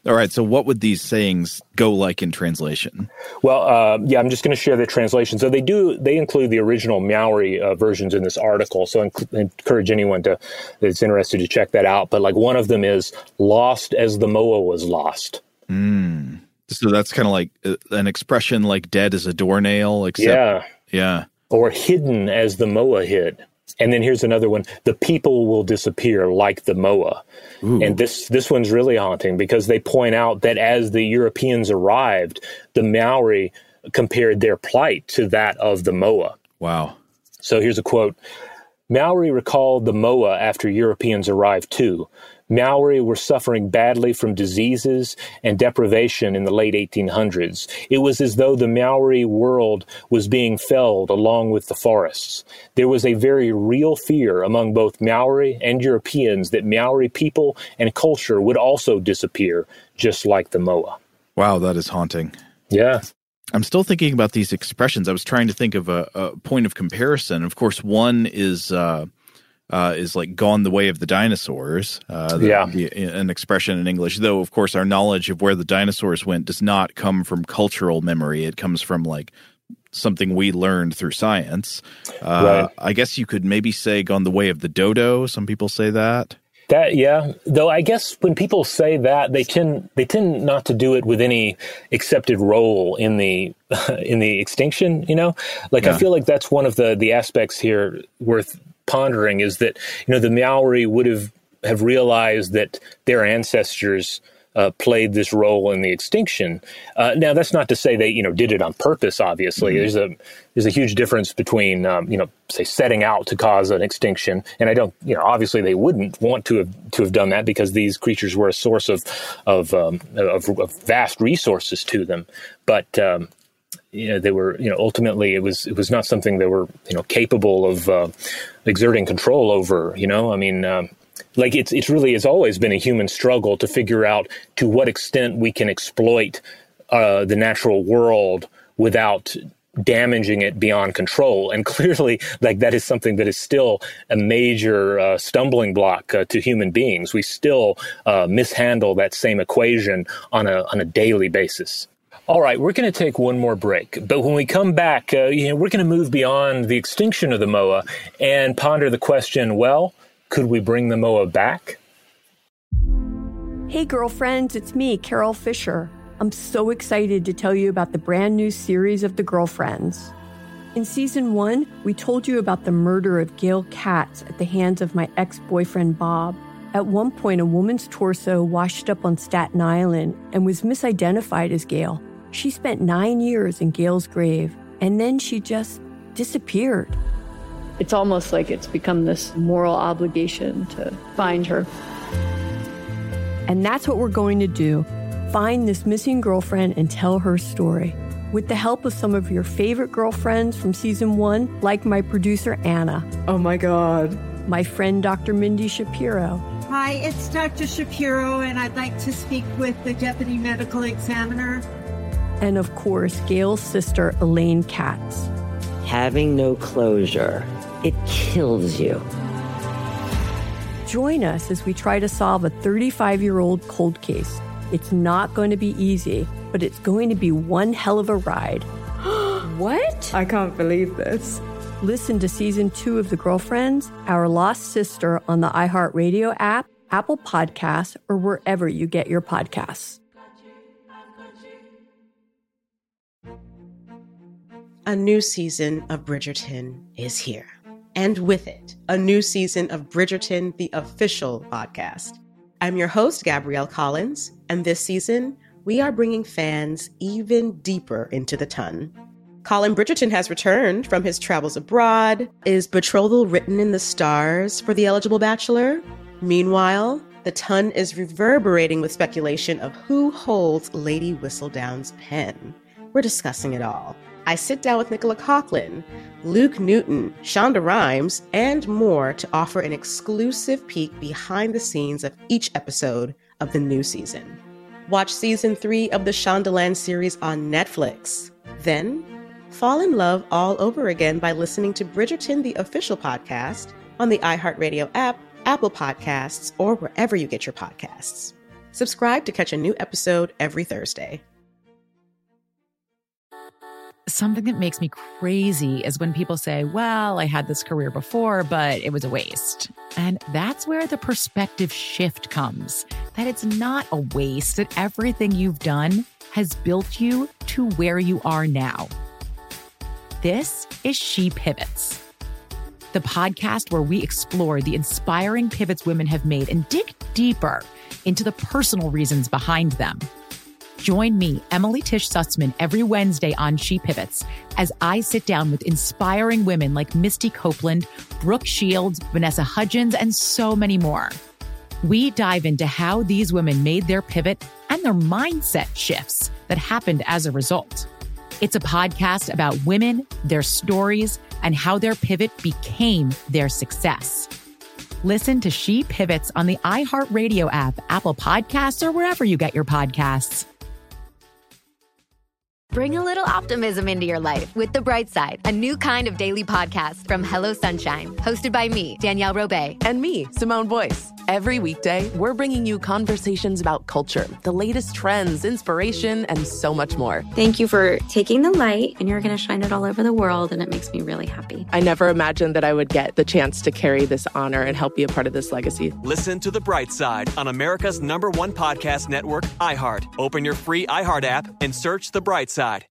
All right, so what would these sayings go like in translation? Well, uh, yeah, I'm just going to share the translation. So they do, they include the original Maori uh, versions in this article. So I enc- encourage anyone to that's interested to check that out. But like one of them is lost as the moa was lost. Mm. So that's kind of like uh, an expression like dead as a doornail. Except, yeah. Yeah. Or hidden as the moa hid. And then here's another one. The people will disappear like the moa. Ooh. And this this one's really haunting because they point out that as the Europeans arrived, the Maori compared their plight to that of the moa. Wow. So here's a quote. Maori recalled the moa after Europeans arrived too. Maori were suffering badly from diseases and deprivation in the late eighteen hundreds. It was as though the Maori world was being felled along with the forests. There was a very real fear among both Maori and Europeans that Maori people and culture would also disappear, just like the moa. Wow, that is haunting. Yeah. I'm still thinking about these expressions. I was trying to think of a, a point of comparison. Of course, one is... Uh, Uh, is like gone the way of the dinosaurs. Uh, the, yeah. the, an expression in English, though, of course, our knowledge of where the dinosaurs went does not come from cultural memory. It comes from like something we learned through science. Uh, right. I guess you could maybe say gone the way of the dodo. Some people say that. That, yeah. Though I guess when people say that, they tend they tend not to do it with any accepted role in the in the extinction, you know? Like, yeah. I feel like that's one of the, the aspects here worth pondering is that, you know, the Maori would have, have realized that their ancestors uh, played this role in the extinction. Uh, now, that's not to say they, you know, did it on purpose, obviously. Mm-hmm. There's a there's a huge difference between, um, you know, say, setting out to cause an extinction. And I don't, you know, obviously they wouldn't want to have to have done that because these creatures were a source of, of, um, of, of vast resources to them. But, um, you know, they were, you know, ultimately it was, it was not something they were, you know, capable of uh, exerting control over, you know, I mean, um, like it's, it's really, it's always been a human struggle to figure out to what extent we can exploit uh, the natural world without damaging it beyond control. And clearly, like that is something that is still a major uh, stumbling block uh, to human beings. We still uh, mishandle that same equation on a, on a daily basis. All right, we're going to take one more break. But when we come back, uh, you know, we're going to move beyond the extinction of the moa and ponder the question, well, could we bring the moa back? Hey, girlfriends, it's me, Carol Fisher. I'm so excited to tell you about the brand new series of The Girlfriends. In season one, we told you about the murder of Gail Katz at the hands of my ex-boyfriend, Bob. At one point, a woman's torso washed up on Staten Island and was misidentified as Gail. She spent nine years in Gail's grave, and then she just disappeared. It's almost like it's become this moral obligation to find her. And that's what we're going to do. Find this missing girlfriend and tell her story. With the help of some of your favorite girlfriends from season one, like my producer, Anna. Oh my God. My friend, Doctor Mindy Shapiro. Hi, it's Doctor Shapiro, and I'd like to speak with the Deputy Medical Examiner. And of course, Gail's sister, Elaine Katz. Having no closure, it kills you. Join us as we try to solve a thirty-five-year-old cold case. It's not going to be easy, but it's going to be one hell of a ride. What? I can't believe this. Listen to season two of The Girlfriends, Our Lost Sister on the iHeartRadio app, Apple Podcasts, or wherever you get your podcasts. A new season of Bridgerton is here. And with it, a new season of Bridgerton, the official podcast. I'm your host, Gabrielle Collins, and this season, we are bringing fans even deeper into the ton. Colin Bridgerton has returned from his travels abroad. Is betrothal written in the stars for the eligible bachelor? Meanwhile, the ton is reverberating with speculation of who holds Lady Whistledown's pen. We're discussing it all. I sit down with Nicola Coughlan, Luke Newton, Shonda Rhimes, and more to offer an exclusive peek behind the scenes of each episode of the new season. Watch season three of the Shondaland series on Netflix. Then, fall in love all over again by listening to Bridgerton, the official podcast, on the iHeartRadio app, Apple Podcasts, or wherever you get your podcasts. Subscribe to catch a new episode every Thursday. Something that makes me crazy is when people say, well, I had this career before, but it was a waste. And that's where the perspective shift comes, that it's not a waste, that everything you've done has built you to where you are now. This is She Pivots, the podcast where we explore the inspiring pivots women have made and dig deeper into the personal reasons behind them. Join me, Emily Tish Sussman, every Wednesday on She Pivots as I sit down with inspiring women like Misty Copeland, Brooke Shields, Vanessa Hudgens, and so many more. We dive into how these women made their pivot and their mindset shifts that happened as a result. It's a podcast about women, their stories, and how their pivot became their success. Listen to She Pivots on the iHeartRadio app, Apple Podcasts, or wherever you get your podcasts. Bring a little optimism into your life with The Bright Side, a new kind of daily podcast from Hello Sunshine, hosted by me, Danielle Robay. And me, Simone Boyce. Every weekday, we're bringing you conversations about culture, the latest trends, inspiration, and so much more. Thank you for taking the light, and you're going to shine it all over the world, and it makes me really happy. I never imagined that I would get the chance to carry this honor and help be a part of this legacy. Listen to The Bright Side on America's number one podcast network, iHeart. Open your free iHeart app and search The Bright Side.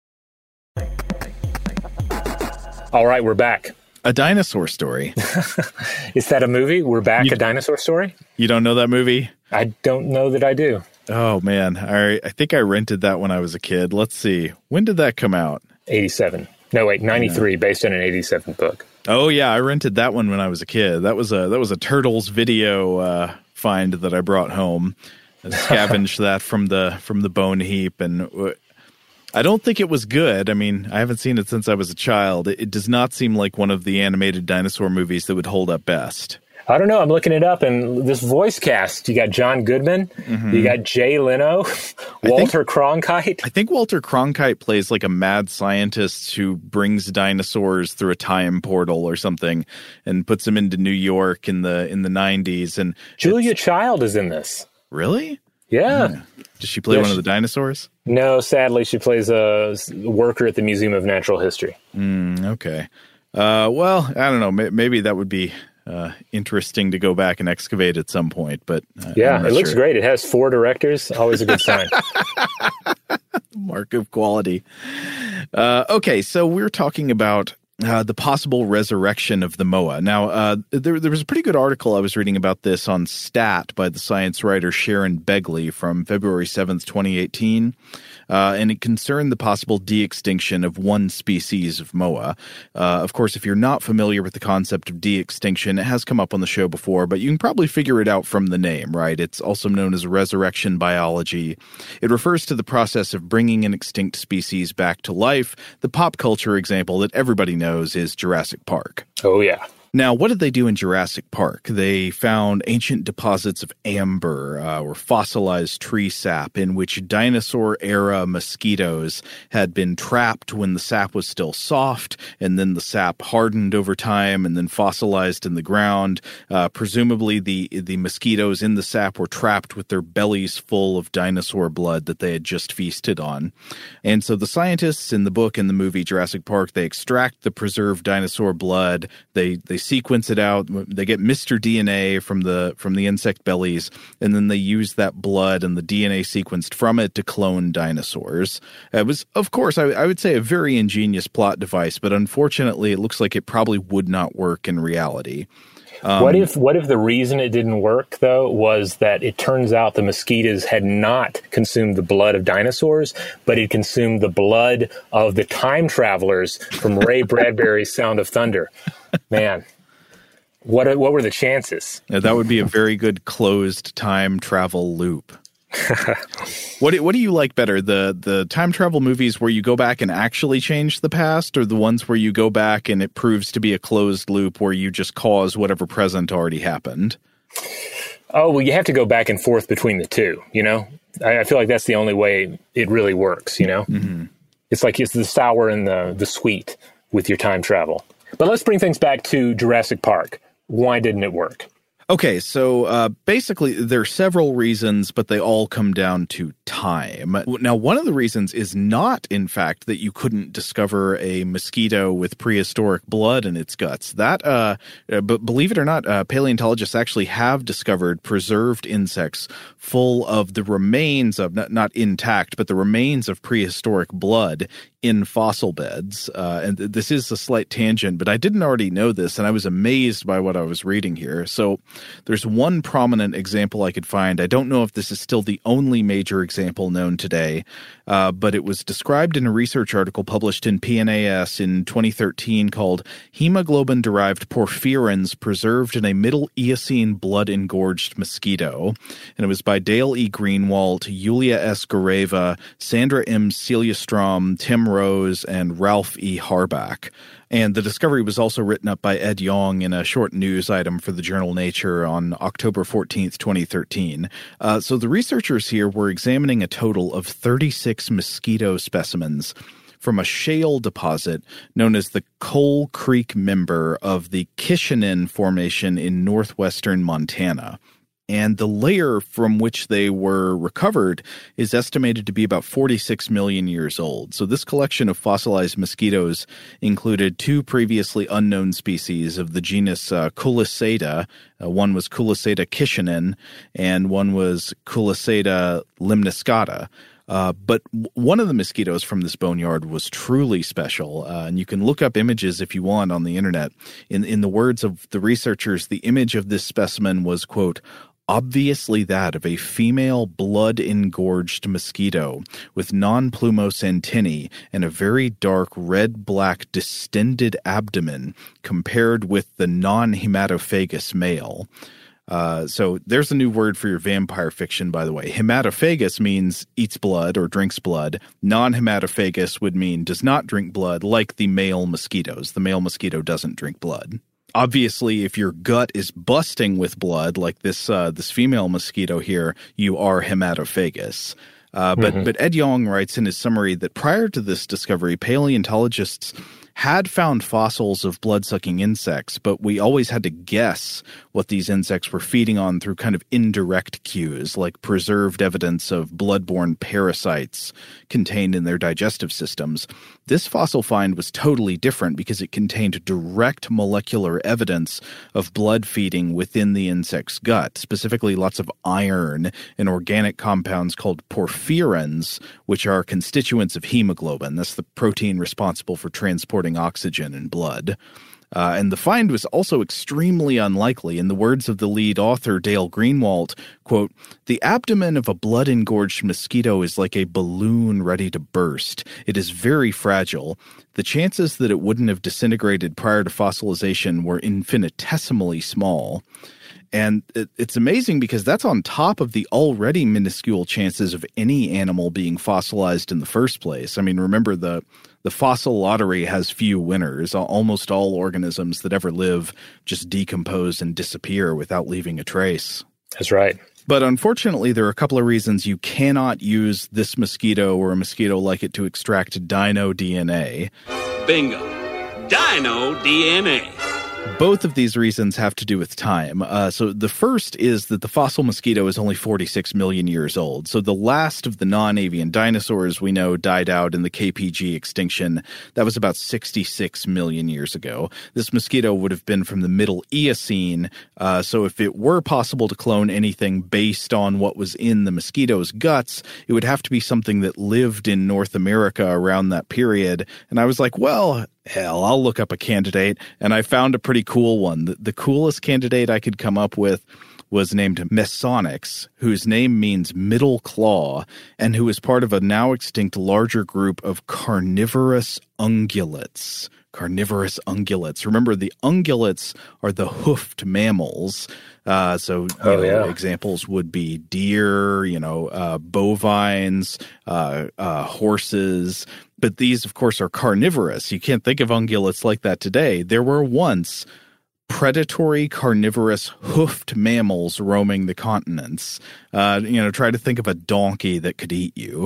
All right, we're back. A Dinosaur Story. Is that a movie? We're back, you, A Dinosaur Story? You don't know that movie? I don't know that I do. Oh, man. I, I think I rented that when I was a kid. Let's see. When did that come out? eighty-seven. No, wait, ninety-three, based on an eighty-seven book. Oh, yeah. I rented that one when I was a kid. That was a that was a Turtles video uh, find that I brought home. I scavenged that from the from the bone heap, and uh, I don't think it was good. I mean, I haven't seen it since I was a child. It, it does not seem like one of the animated dinosaur movies that would hold up best. I don't know. I'm looking it up, and this voice cast, you got John Goodman, mm-hmm. you got Jay Leno, Walter I think, Cronkite. I think Walter Cronkite plays like a mad scientist who brings dinosaurs through a time portal or something and puts them into New York in the in the nineties. And Julia Child is in this. Really? Yeah. yeah. Does she play yeah, one of the dinosaurs? No, sadly, she plays a worker at the Museum of Natural History. Mm, okay. Uh, well, I don't know. Maybe that would be uh, interesting to go back and excavate at some point. But uh, yeah, it looks sure. great. It has four directors. Always a good sign. Mark of quality. Uh, okay, so we're talking about Uh, the possible resurrection of the moa. Now, uh, there, there was a pretty good article I was reading about this on Stat by the science writer Sharon Begley from February seventh, twenty eighteen, uh, and it concerned the possible de-extinction of one species of moa. Uh, of course, if you're not familiar with the concept of de-extinction, it has come up on the show before, but you can probably figure it out from the name, right? It's also known as resurrection biology. It refers to the process of bringing an extinct species back to life. The pop culture example that everybody knows is Jurassic Park. Oh, yeah. Now, what did they do in Jurassic Park? They found ancient deposits of amber uh, or fossilized tree sap in which dinosaur-era mosquitoes had been trapped when the sap was still soft, and then the sap hardened over time and then fossilized in the ground. Uh, presumably, the, the mosquitoes in the sap were trapped with their bellies full of dinosaur blood that they had just feasted on. And so the scientists in the book and the movie Jurassic Park, they extract the preserved dinosaur blood, they they sequence it out. They get Mister D N A from the from the insect bellies, and then they use that blood and the D N A sequenced from it to clone dinosaurs. It was, of course, I, I would say a very ingenious plot device, but unfortunately, it looks like it probably would not work in reality. Um, what if what if the reason it didn't work, though, was that it turns out the mosquitoes had not consumed the blood of dinosaurs, but it consumed the blood of the time travelers from Ray Bradbury's Sound of Thunder? Man, what what were the chances? Yeah, that would be a very good closed time travel loop. What do, what do you like better, the the time travel movies where you go back and actually change the past, or the ones where you go back and it proves to be a closed loop where you just cause whatever present already happened? Oh, well, you have to go back and forth between the two, you know? I, I feel like that's the only way it really works, you know? Mm-hmm. It's like it's the sour and the, the sweet with your time travel. But let's bring things back to Jurassic Park. Why didn't it work? Okay, so uh, basically there are several reasons, but they all come down to time. Now, one of the reasons is not, in fact, that you couldn't discover a mosquito with prehistoric blood in its guts. That, uh, but believe it or not, uh, paleontologists actually have discovered preserved insects full of the remains of, not, not intact, but the remains of prehistoric blood in fossil beds. Uh, and th- this is a slight tangent, but I didn't already know this, and I was amazed by what I was reading here. So there's one prominent example I could find. I don't know if this is still the only major example known today, uh, but it was described in a research article published in P N A S in twenty thirteen called Hemoglobin-Derived Porphyrins Preserved in a Middle Eocene Blood-Engorged Mosquito. And it was by Dale E. Greenwalt, Yulia S. Goreva, Sandra M. Celiostrom, Tim Rose, and Ralph E. Harbach. And the discovery was also written up by Ed Yong in a short news item for the journal Nature on October fourteenth, twenty thirteen. Uh, so the researchers here were examining a total of thirty-six mosquito specimens from a shale deposit known as the Coal Creek member of the Kishinev Formation in northwestern Montana. And the layer from which they were recovered is estimated to be about forty-six million years old. So this collection of fossilized mosquitoes included two previously unknown species of the genus uh, Culiseta. Uh, one was Culiseta kishinev, and one was Culiseta limniscata. Uh, but w- one of the mosquitoes from this boneyard was truly special, uh, and you can look up images if you want on the internet. In, in the words of the researchers, the image of this specimen was, quote, obviously that of a female blood-engorged mosquito with non-plumose antennae and a very dark red-black distended abdomen compared with the non-hematophagus male. Uh, so there's a new word for your vampire fiction, by the way. Hematophagus means eats blood or drinks blood. Non-hematophagus would mean does not drink blood, like the male mosquitoes. The male mosquito doesn't drink blood. Obviously, if your gut is busting with blood, like this uh, this female mosquito here, you are hematophagus. Uh, but, mm-hmm. but Ed Yong writes in his summary that prior to this discovery, paleontologists had found fossils of blood-sucking insects, but we always had to guess what these insects were feeding on through kind of indirect cues, like preserved evidence of blood-borne parasites contained in their digestive systems. This fossil find was totally different because it contained direct molecular evidence of blood feeding within the insect's gut, specifically lots of iron and organic compounds called porphyrins, which are constituents of hemoglobin. That's the protein responsible for transporting oxygen in blood. Uh, and the find was also extremely unlikely. In the words of the lead author, Dale Greenwalt, quote, the abdomen of a blood-engorged mosquito is like a balloon ready to burst. It is very fragile. The chances that it wouldn't have disintegrated prior to fossilization were infinitesimally small. And it, it's amazing because that's on top of the already minuscule chances of any animal being fossilized in the first place. I mean, remember the the fossil lottery has few winners. Almost all organisms that ever live just decompose and disappear without leaving a trace. That's right. But unfortunately, there are a couple of reasons you cannot use this mosquito or a mosquito like it to extract dino D N A. Bingo. Dino D N A. Both of these reasons have to do with time. Uh, so the first is that the fossil mosquito is only forty-six million years old. So the last of the non-avian dinosaurs we know died out in the K P G extinction. That was about sixty-six million years ago. This mosquito would have been from the Middle Eocene. Uh, so if it were possible to clone anything based on what was in the mosquito's guts, it would have to be something that lived in North America around that period. And I was like, well, hell, I'll look up a candidate, and I found a pretty cool one. The, the coolest candidate I could come up with was named Mesonyx, whose name means middle claw, and who is part of a now extinct larger group of carnivorous ungulates. Carnivorous ungulates. Remember, the ungulates are the hoofed mammals. Uh, so, you oh, know, yeah. examples would be deer, you know, uh, bovines, uh, uh, horses. But these, of course, are carnivorous. You can't think of ungulates like that today. There were once predatory carnivorous hoofed mammals roaming the continents. Uh, you know, try to think of a donkey that could eat you.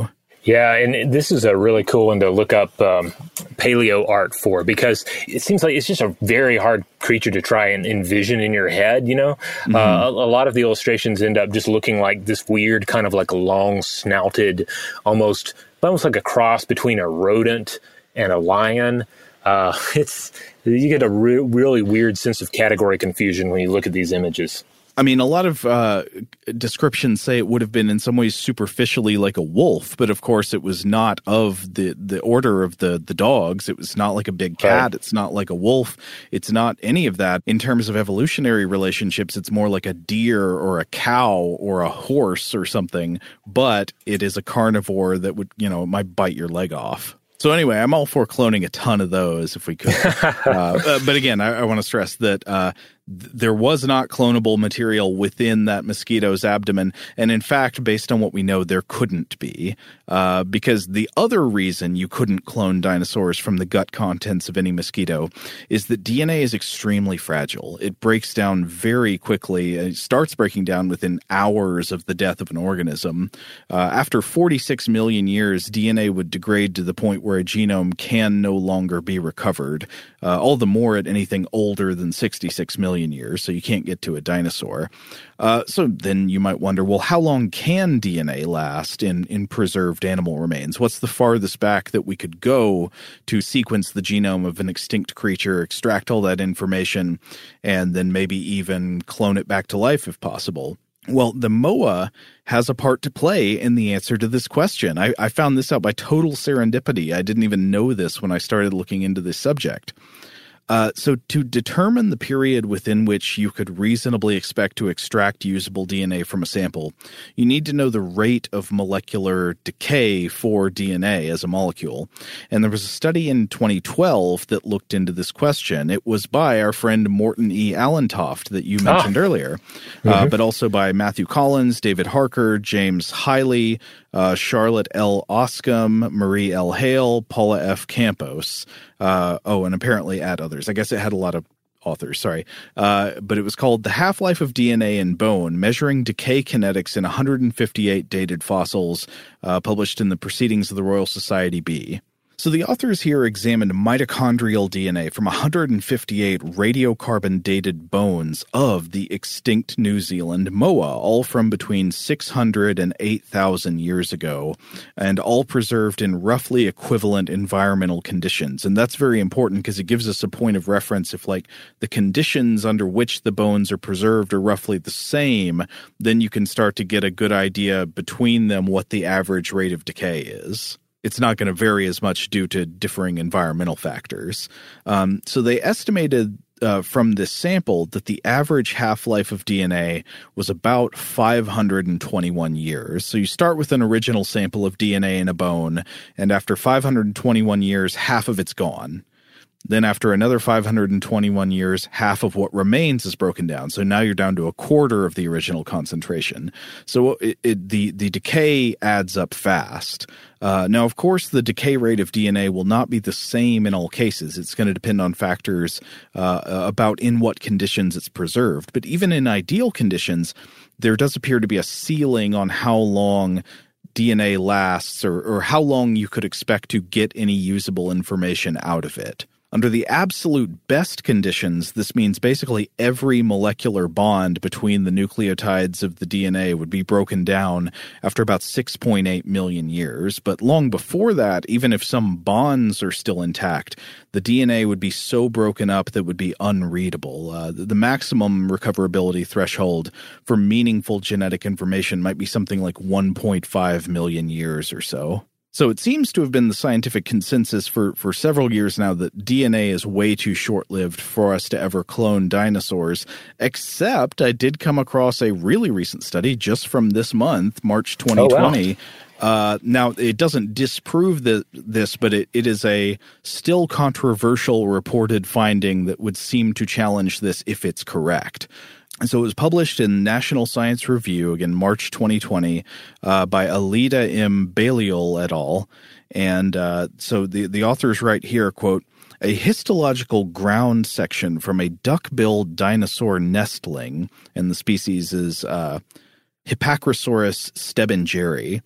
Yeah, and this is a really cool one to look up um, paleo art for, because it seems like it's just a very hard creature to try and envision in your head, you know? Mm-hmm. Uh, a, a lot of the illustrations end up just looking like this weird kind of like long snouted, almost almost like a cross between a rodent and a lion. Uh, it's you get a re- really weird sense of category confusion when you look at these images. I mean, a lot of uh, descriptions say it would have been in some ways superficially like a wolf, but of course it was not of the, the order of the, the dogs. It was not like a big cat. Right. It's not like a wolf. It's not any of that. In terms of evolutionary relationships, it's more like a deer or a cow or a horse or something, but it is a carnivore that would, you know, might bite your leg off. So anyway, I'm all for cloning a ton of those if we could. uh, uh, but again, I, I want to stress that uh, th- there was not clonable material within that mosquito's abdomen. And in fact, based on what we know, there couldn't be. Uh, because the other reason you couldn't clone dinosaurs from the gut contents of any mosquito is that D N A is extremely fragile. It breaks down very quickly. It starts breaking down within hours of the death of an organism. Uh, after forty-six million years, D N A would degrade to the point where a genome can no longer be recovered, uh, all the more at anything older than sixty-six million years, so you can't get to a dinosaur. Uh, so then you might wonder, well, how long can D N A last in, in preserved animal remains? What's the farthest back that we could go to sequence the genome of an extinct creature, extract all that information, and then maybe even clone it back to life if possible? Well, the M O A has a part to play in the answer to this question. I, I found this out by total serendipity. I didn't even know this when I started looking into this subject. Uh, so to determine the period within which you could reasonably expect to extract usable D N A from a sample, you need to know the rate of molecular decay for D N A as a molecule. And there was a study in twenty twelve that looked into this question. It was by our friend Morton E. Allentoft that you mentioned ah. earlier, mm-hmm. uh, but also by Matthew Collins, David Harker, James Hiley, uh, Charlotte L. Oscom, Marie L. Hale, Paula F. Campos. Uh, oh, and apparently add others. I guess it had a lot of authors, sorry. Uh, but it was called The Half-Life of D N A in Bone, Measuring Decay Kinetics in one hundred fifty-eight Dated Fossils, uh, published in the Proceedings of the Royal Society B. So the authors here examined mitochondrial D N A from one hundred fifty-eight radiocarbon-dated bones of the extinct New Zealand moa, all from between six hundred and eight thousand years ago, and all preserved in roughly equivalent environmental conditions. And that's very important because it gives us a point of reference. If, like, the conditions under which the bones are preserved are roughly the same, then you can start to get a good idea between them what the average rate of decay is. It's not going to vary as much due to differing environmental factors. Um, so they estimated uh, from this sample that the average half-life of D N A was about five hundred twenty-one years. So you start with an original sample of D N A in a bone, and after five hundred twenty-one years, half of it's gone. Then after another five hundred twenty-one years, half of what remains is broken down. So now you're down to a quarter of the original concentration. So it, it, the, the decay adds up fast. Uh, now, of course, the decay rate of D N A will not be the same in all cases. It's going to depend on factors uh, about in what conditions it's preserved. But even in ideal conditions, there does appear to be a ceiling on how long D N A lasts, or, or how long you could expect to get any usable information out of it. Under the absolute best conditions, this means basically every molecular bond between the nucleotides of the D N A would be broken down after about six point eight million years. But long before that, even if some bonds are still intact, the D N A would be so broken up that it would be unreadable. Uh, the, the maximum recoverability threshold for meaningful genetic information might be something like one point five million years or so. So it seems to have been the scientific consensus for, for several years now that D N A is way too short-lived for us to ever clone dinosaurs, except I did come across a really recent study just from this month, March twenty twenty. Oh, wow. Uh, now, it doesn't disprove the, this, but it, it is a still controversial reported finding that would seem to challenge this if it's correct. And so it was published in National Science Review, again, March twenty twenty, uh, by Alida M. Balliol et al. And uh, so the, the authors write here, quote, a histological ground section from a duck-billed dinosaur nestling, and the species is uh, Hippacrosaurus stebingeri,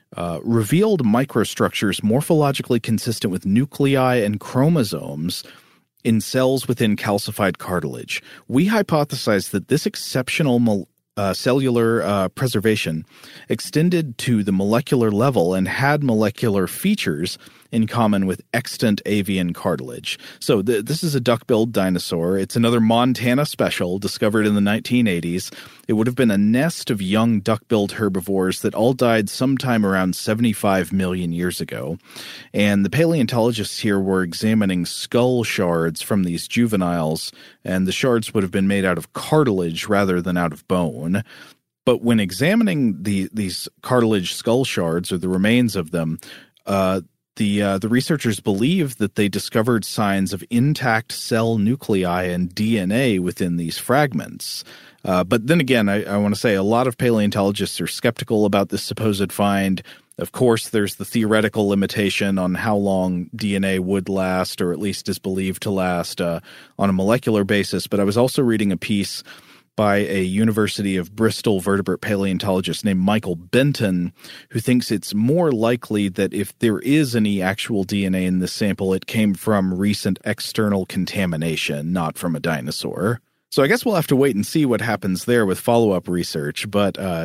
uh, revealed microstructures morphologically consistent with nuclei and chromosomes in cells within calcified cartilage. We hypothesize that this exceptional mo- uh, cellular uh, preservation extended to the molecular level and had molecular features in common with extant avian cartilage. So th- this is a duck-billed dinosaur. It's another Montana special discovered in the nineteen eighties. It would have been a nest of young duck-billed herbivores that all died sometime around seventy-five million years ago. And the paleontologists here were examining skull shards from these juveniles, and the shards would have been made out of cartilage rather than out of bone. But when examining the these cartilage skull shards, or the remains of them, uh, The uh, the researchers believe that they discovered signs of intact cell nuclei and D N A within these fragments. Uh, but then again, I, I want to say a lot of paleontologists are skeptical about this supposed find. Of course, there's the theoretical limitation on how long D N A would last, or at least is believed to last uh, on a molecular basis. But I was also reading a piece by a University of Bristol vertebrate paleontologist named Michael Benton, who thinks it's more likely that if there is any actual D N A in this sample, it came from recent external contamination, not from a dinosaur. So I guess we'll have to wait and see what happens there with follow-up research. But uh,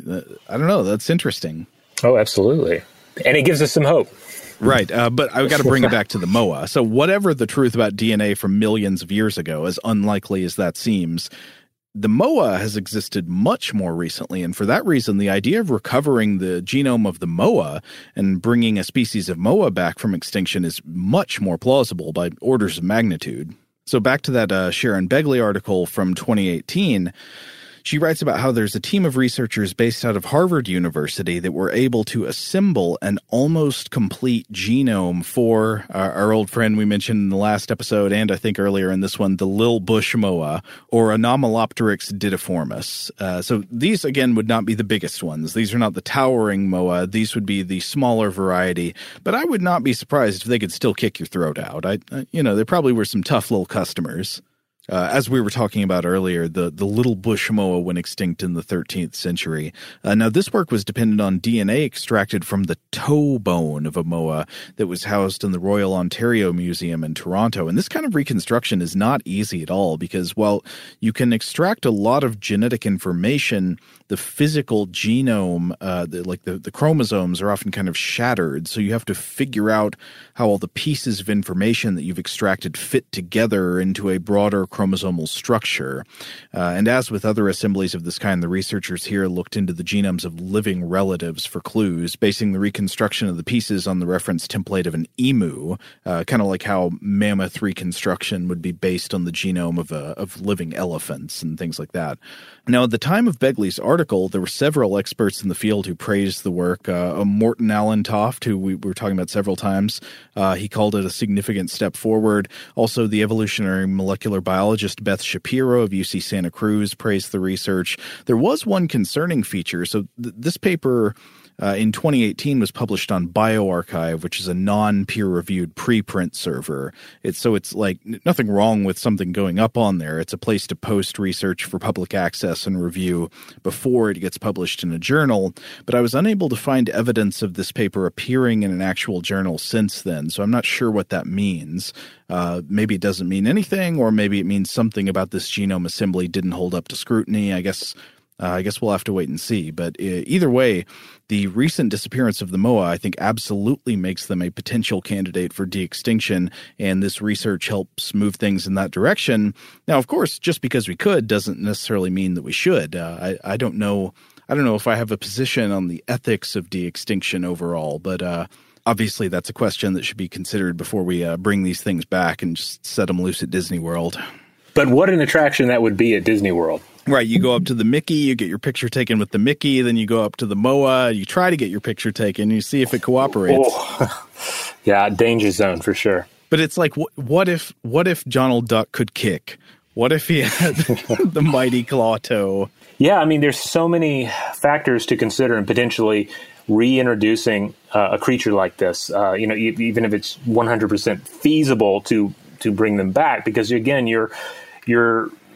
I don't know. That's interesting. Oh, absolutely. And it gives us some hope. Right, uh, but I've got to bring it back to the M O A. So whatever the truth about D N A from millions of years ago, as unlikely as that seems, the M O A has existed much more recently, and for that reason, the idea of recovering the genome of the M O A and bringing a species of M O A back from extinction is much more plausible by orders of magnitude. So back to that uh, Sharon Begley article from twenty eighteen, she writes about how there's a team of researchers based out of Harvard University that were able to assemble an almost complete genome for our, our old friend we mentioned in the last episode, and I think earlier in this one, the Lil Bush M O A, or Anomalopteryx didiformis. Uh, so these, again, would not be the biggest ones. These are not the towering M O A. These would be the smaller variety. But I would not be surprised if they could still kick your throat out. I, I you know, they probably were some tough little customers. Uh, as we were talking about earlier, the, the Little Bush M O A went extinct in the thirteenth century. Uh, now, this work was dependent on D N A extracted from the toe bone of a M O A that was housed in the Royal Ontario Museum in Toronto. And this kind of reconstruction is not easy at all because, while you can extract a lot of genetic information, the physical genome, uh, the, like the, the chromosomes, are often kind of shattered. So you have to figure out how all the pieces of information that you've extracted fit together into a broader chromosomal structure. Uh, and as with other assemblies of this kind, the researchers here looked into the genomes of living relatives for clues, basing the reconstruction of the pieces on the reference template of an emu, uh, kind of like how mammoth reconstruction would be based on the genome of, uh, of living elephants and things like that. Now, at the time of Begley's article, there were several experts in the field who praised the work. Uh, Morton Allen Toft, who we were talking about several times, uh, he called it a significant step forward. Also, the evolutionary molecular biologist Beth Shapiro of U C Santa Cruz praised the research. There was one concerning feature. So th- this paper Uh, in twenty eighteen was published on bioRxiv, which is a non-peer-reviewed preprint server. It's so it's like nothing wrong with something going up on there. It's a place to post research for public access and review before it gets published in a journal. But I was unable to find evidence of this paper appearing in an actual journal since then, so I'm not sure what that means. Uh, maybe it doesn't mean anything, or maybe it means something about this genome assembly didn't hold up to scrutiny. I guess Uh, I guess we'll have to wait and see. But uh, either way, the recent disappearance of the M O A, I think, absolutely makes them a potential candidate for de-extinction, and this research helps move things in that direction. Now, of course, just because we could doesn't necessarily mean that we should. Uh, I, I don't know. I don't know if I have a position on the ethics of de-extinction overall, but uh, obviously that's a question that should be considered before we uh, bring these things back and just set them loose at Disney World. But what an attraction that would be at Disney World. Right, you go up to the Mickey, you get your picture taken with the Mickey, then you go up to the M O A, you try to get your picture taken, you see if it cooperates. Oh. Yeah, danger zone for sure. But it's like, what, what if what if Donald Duck could kick? What if he had the mighty claw toe? Yeah, I mean, there's so many factors to consider in potentially reintroducing uh, a creature like this, uh, you know, even if it's one hundred percent feasible to to bring them back, because, again, you're you're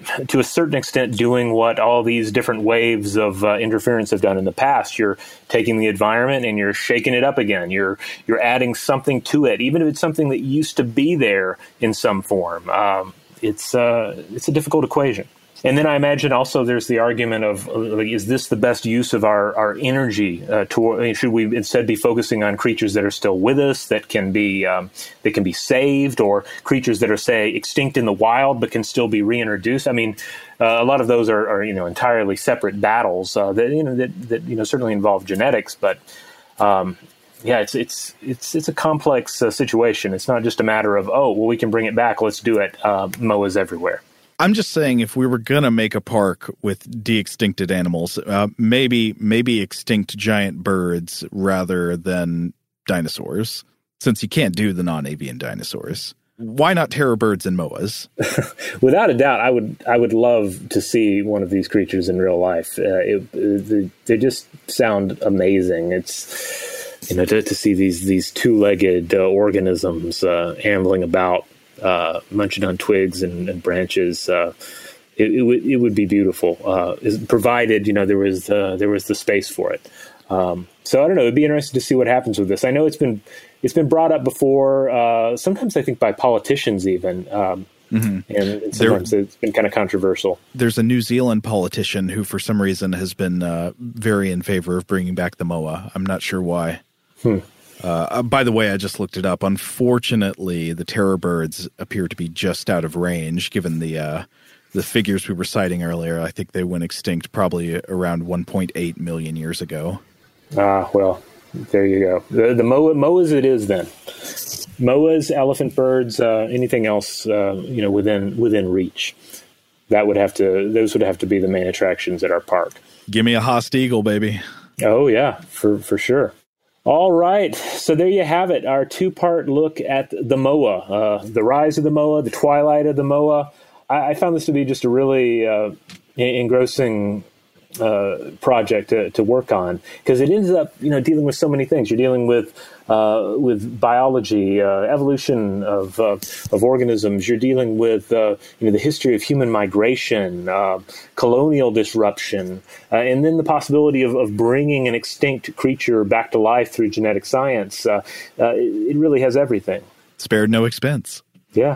to a certain extent, doing what all these different waves of uh, interference have done in the past. You're taking the environment and you're shaking it up again. You're you're adding something to it, even if it's something that used to be there in some form. Um, it's uh, it's a difficult equation. And then I imagine also there's the argument of, like, is this the best use of our, our energy? Uh, to, should we instead be focusing on creatures that are still with us, that can be um, that can be saved, or creatures that are, say, extinct in the wild but can still be reintroduced? I mean, uh, a lot of those are, are you know entirely separate battles uh, that you know that, that you know certainly involve genetics, but. Um, Yeah, it's it's it's it's a complex uh, situation. It's not just a matter of, oh, well, we can bring it back. Let's do it. Uh, M O As everywhere. I'm just saying, if we were going to make a park with de-extincted animals, uh, maybe maybe extinct giant birds rather than dinosaurs, since you can't do the non-avian dinosaurs. Why not terror birds and M O As? Without a doubt, I would I would love to see one of these creatures in real life. Uh, it, it, they just sound amazing. It's, you know, to, to see these these two-legged uh, organisms uh, ambling about, uh, munching on twigs and, and branches. Uh, it, it would it would be beautiful, uh, provided you know there was uh, there was the space for it. Um, so I don't know. It'd be interesting to see what happens with this. I know it's been it's been brought up before. Uh, sometimes I think by politicians even. Um, Mm-hmm. And, and sometimes there, it's been kind of controversial. There's a New Zealand politician who, for some reason, has been uh, very in favor of bringing back the M O A. I'm not sure why. Hmm. Uh, by the way, I just looked it up. Unfortunately, the terror birds appear to be just out of range, given the uh, the figures we were citing earlier. I think they went extinct probably around one point eight million years ago. Ah, well, there you go. The, the M O A, M O As it is then. M O As, elephant birds, uh, anything else, uh, you know, within within reach. That would have to; those would have to be the main attractions at our park. Give me a Haast eagle, baby. Oh yeah, for for sure. All right, so there you have it. Our two-part look at the M O A, uh, the rise of the M O A, the twilight of the M O A. I, I found this to be just a really uh, engrossing uh, project to, to work on, because it ends up, you know, dealing with so many things. You're dealing with uh, with biology, uh, evolution of uh, of organisms. You're dealing with uh, you know the history of human migration, uh, colonial disruption, uh, and then the possibility of, of bringing an extinct creature back to life through genetic science. Uh, uh, it, it really has everything. Spared no expense. Yeah.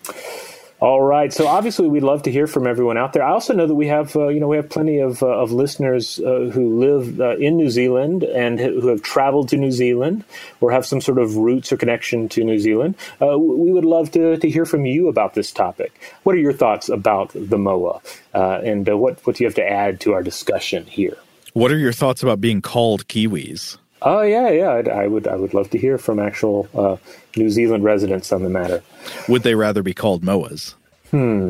All right. So obviously, we'd love to hear from everyone out there. I also know that we have, uh, you know, we have plenty of uh, of listeners uh, who live uh, in New Zealand and who have traveled to New Zealand or have some sort of roots or connection to New Zealand. Uh, we would love to to hear from you about this topic. What are your thoughts about the M O A, uh, and uh, what what do you have to add to our discussion here? What are your thoughts about being called Kiwis? Oh yeah, yeah. I'd, I would I would love to hear from actual uh, New Zealand residents on the matter. Would they rather be called M O As? Hmm.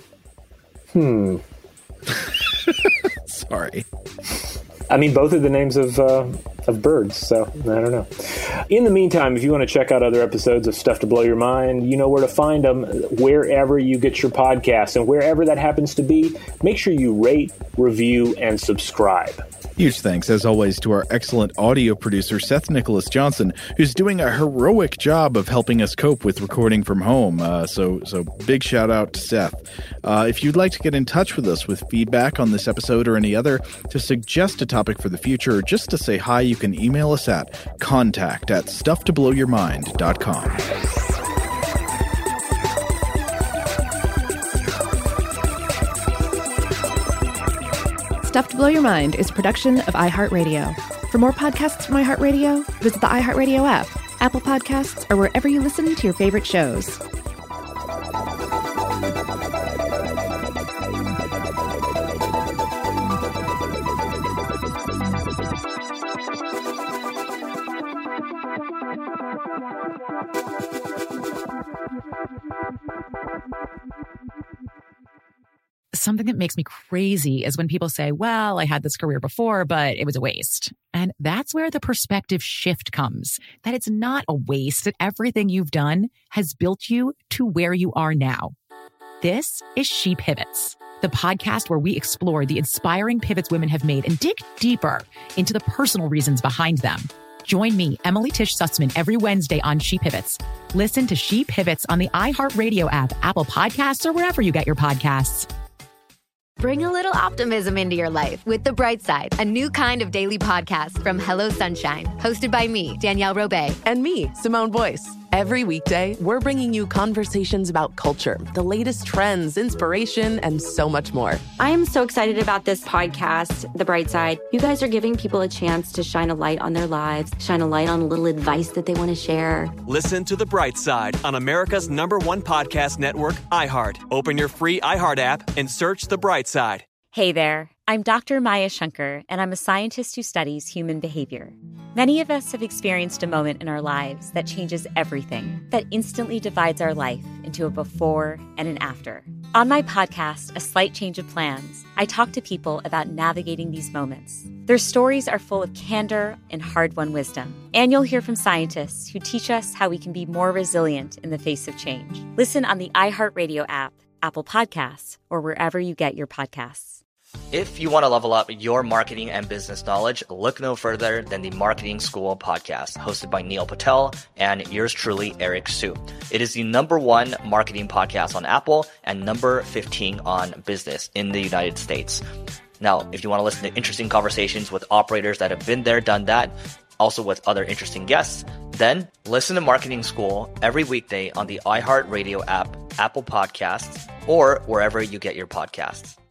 Hmm. Sorry. I mean, both are the names of uh, of birds, so I don't know. In the meantime, if you want to check out other episodes of Stuff to Blow Your Mind, you know where to find them wherever you get your podcasts. And wherever that happens to be, make sure you rate, review, and subscribe. Huge thanks, as always, to our excellent audio producer, Seth Nicholas Johnson, who's doing a heroic job of helping us cope with recording from home. Uh, so, so big shout out to Seth. Uh, if you'd like to get in touch with us with feedback on this episode or any other, to suggest a topic for the future, or just to say hi, you can email us at contact at stuff to blow your mind dot com. Stuff to Blow Your Mind is a production of iHeartRadio. For more podcasts from iHeartRadio, visit the iHeartRadio app, Apple Podcasts, or wherever you listen to your favorite shows. Something that makes me crazy is when people say, well, I had this career before, but it was a waste. And that's where the perspective shift comes, that it's not a waste, that everything you've done has built you to where you are now. This is She Pivots, the podcast where we explore the inspiring pivots women have made and dig deeper into the personal reasons behind them. Join me, Emily Tish Sussman, every Wednesday on She Pivots. Listen to She Pivots on the iHeartRadio app, Apple Podcasts, or wherever you get your podcasts. Bring a little optimism into your life with The Bright Side, a new kind of daily podcast from Hello Sunshine, hosted by me, Danielle Robay. And me, Simone Boyce. Every weekday, we're bringing you conversations about culture, the latest trends, inspiration, and so much more. I am so excited about this podcast, The Bright Side. You guys are giving people a chance to shine a light on their lives, shine a light on a little advice that they want to share. Listen to The Bright Side on America's number one podcast network, iHeart. Open your free iHeart app and search The Bright Side. Hey there, I'm Doctor Maya Shankar, and I'm a scientist who studies human behavior. Many of us have experienced a moment in our lives that changes everything, that instantly divides our life into a before and an after. On my podcast, A Slight Change of Plans, I talk to people about navigating these moments. Their stories are full of candor and hard-won wisdom. And you'll hear from scientists who teach us how we can be more resilient in the face of change. Listen on the iHeartRadio app, Apple Podcasts, or wherever you get your podcasts. If you want to level up your marketing and business knowledge, look no further than the Marketing School podcast, hosted by Neil Patel and yours truly, Eric Su. It is the number one marketing podcast on Apple and number fifteen on business in the United States. Now, if you want to listen to interesting conversations with operators that have been there, done that, also with other interesting guests, then listen to Marketing School every weekday on the iHeartRadio app, Apple Podcasts, or wherever you get your podcasts.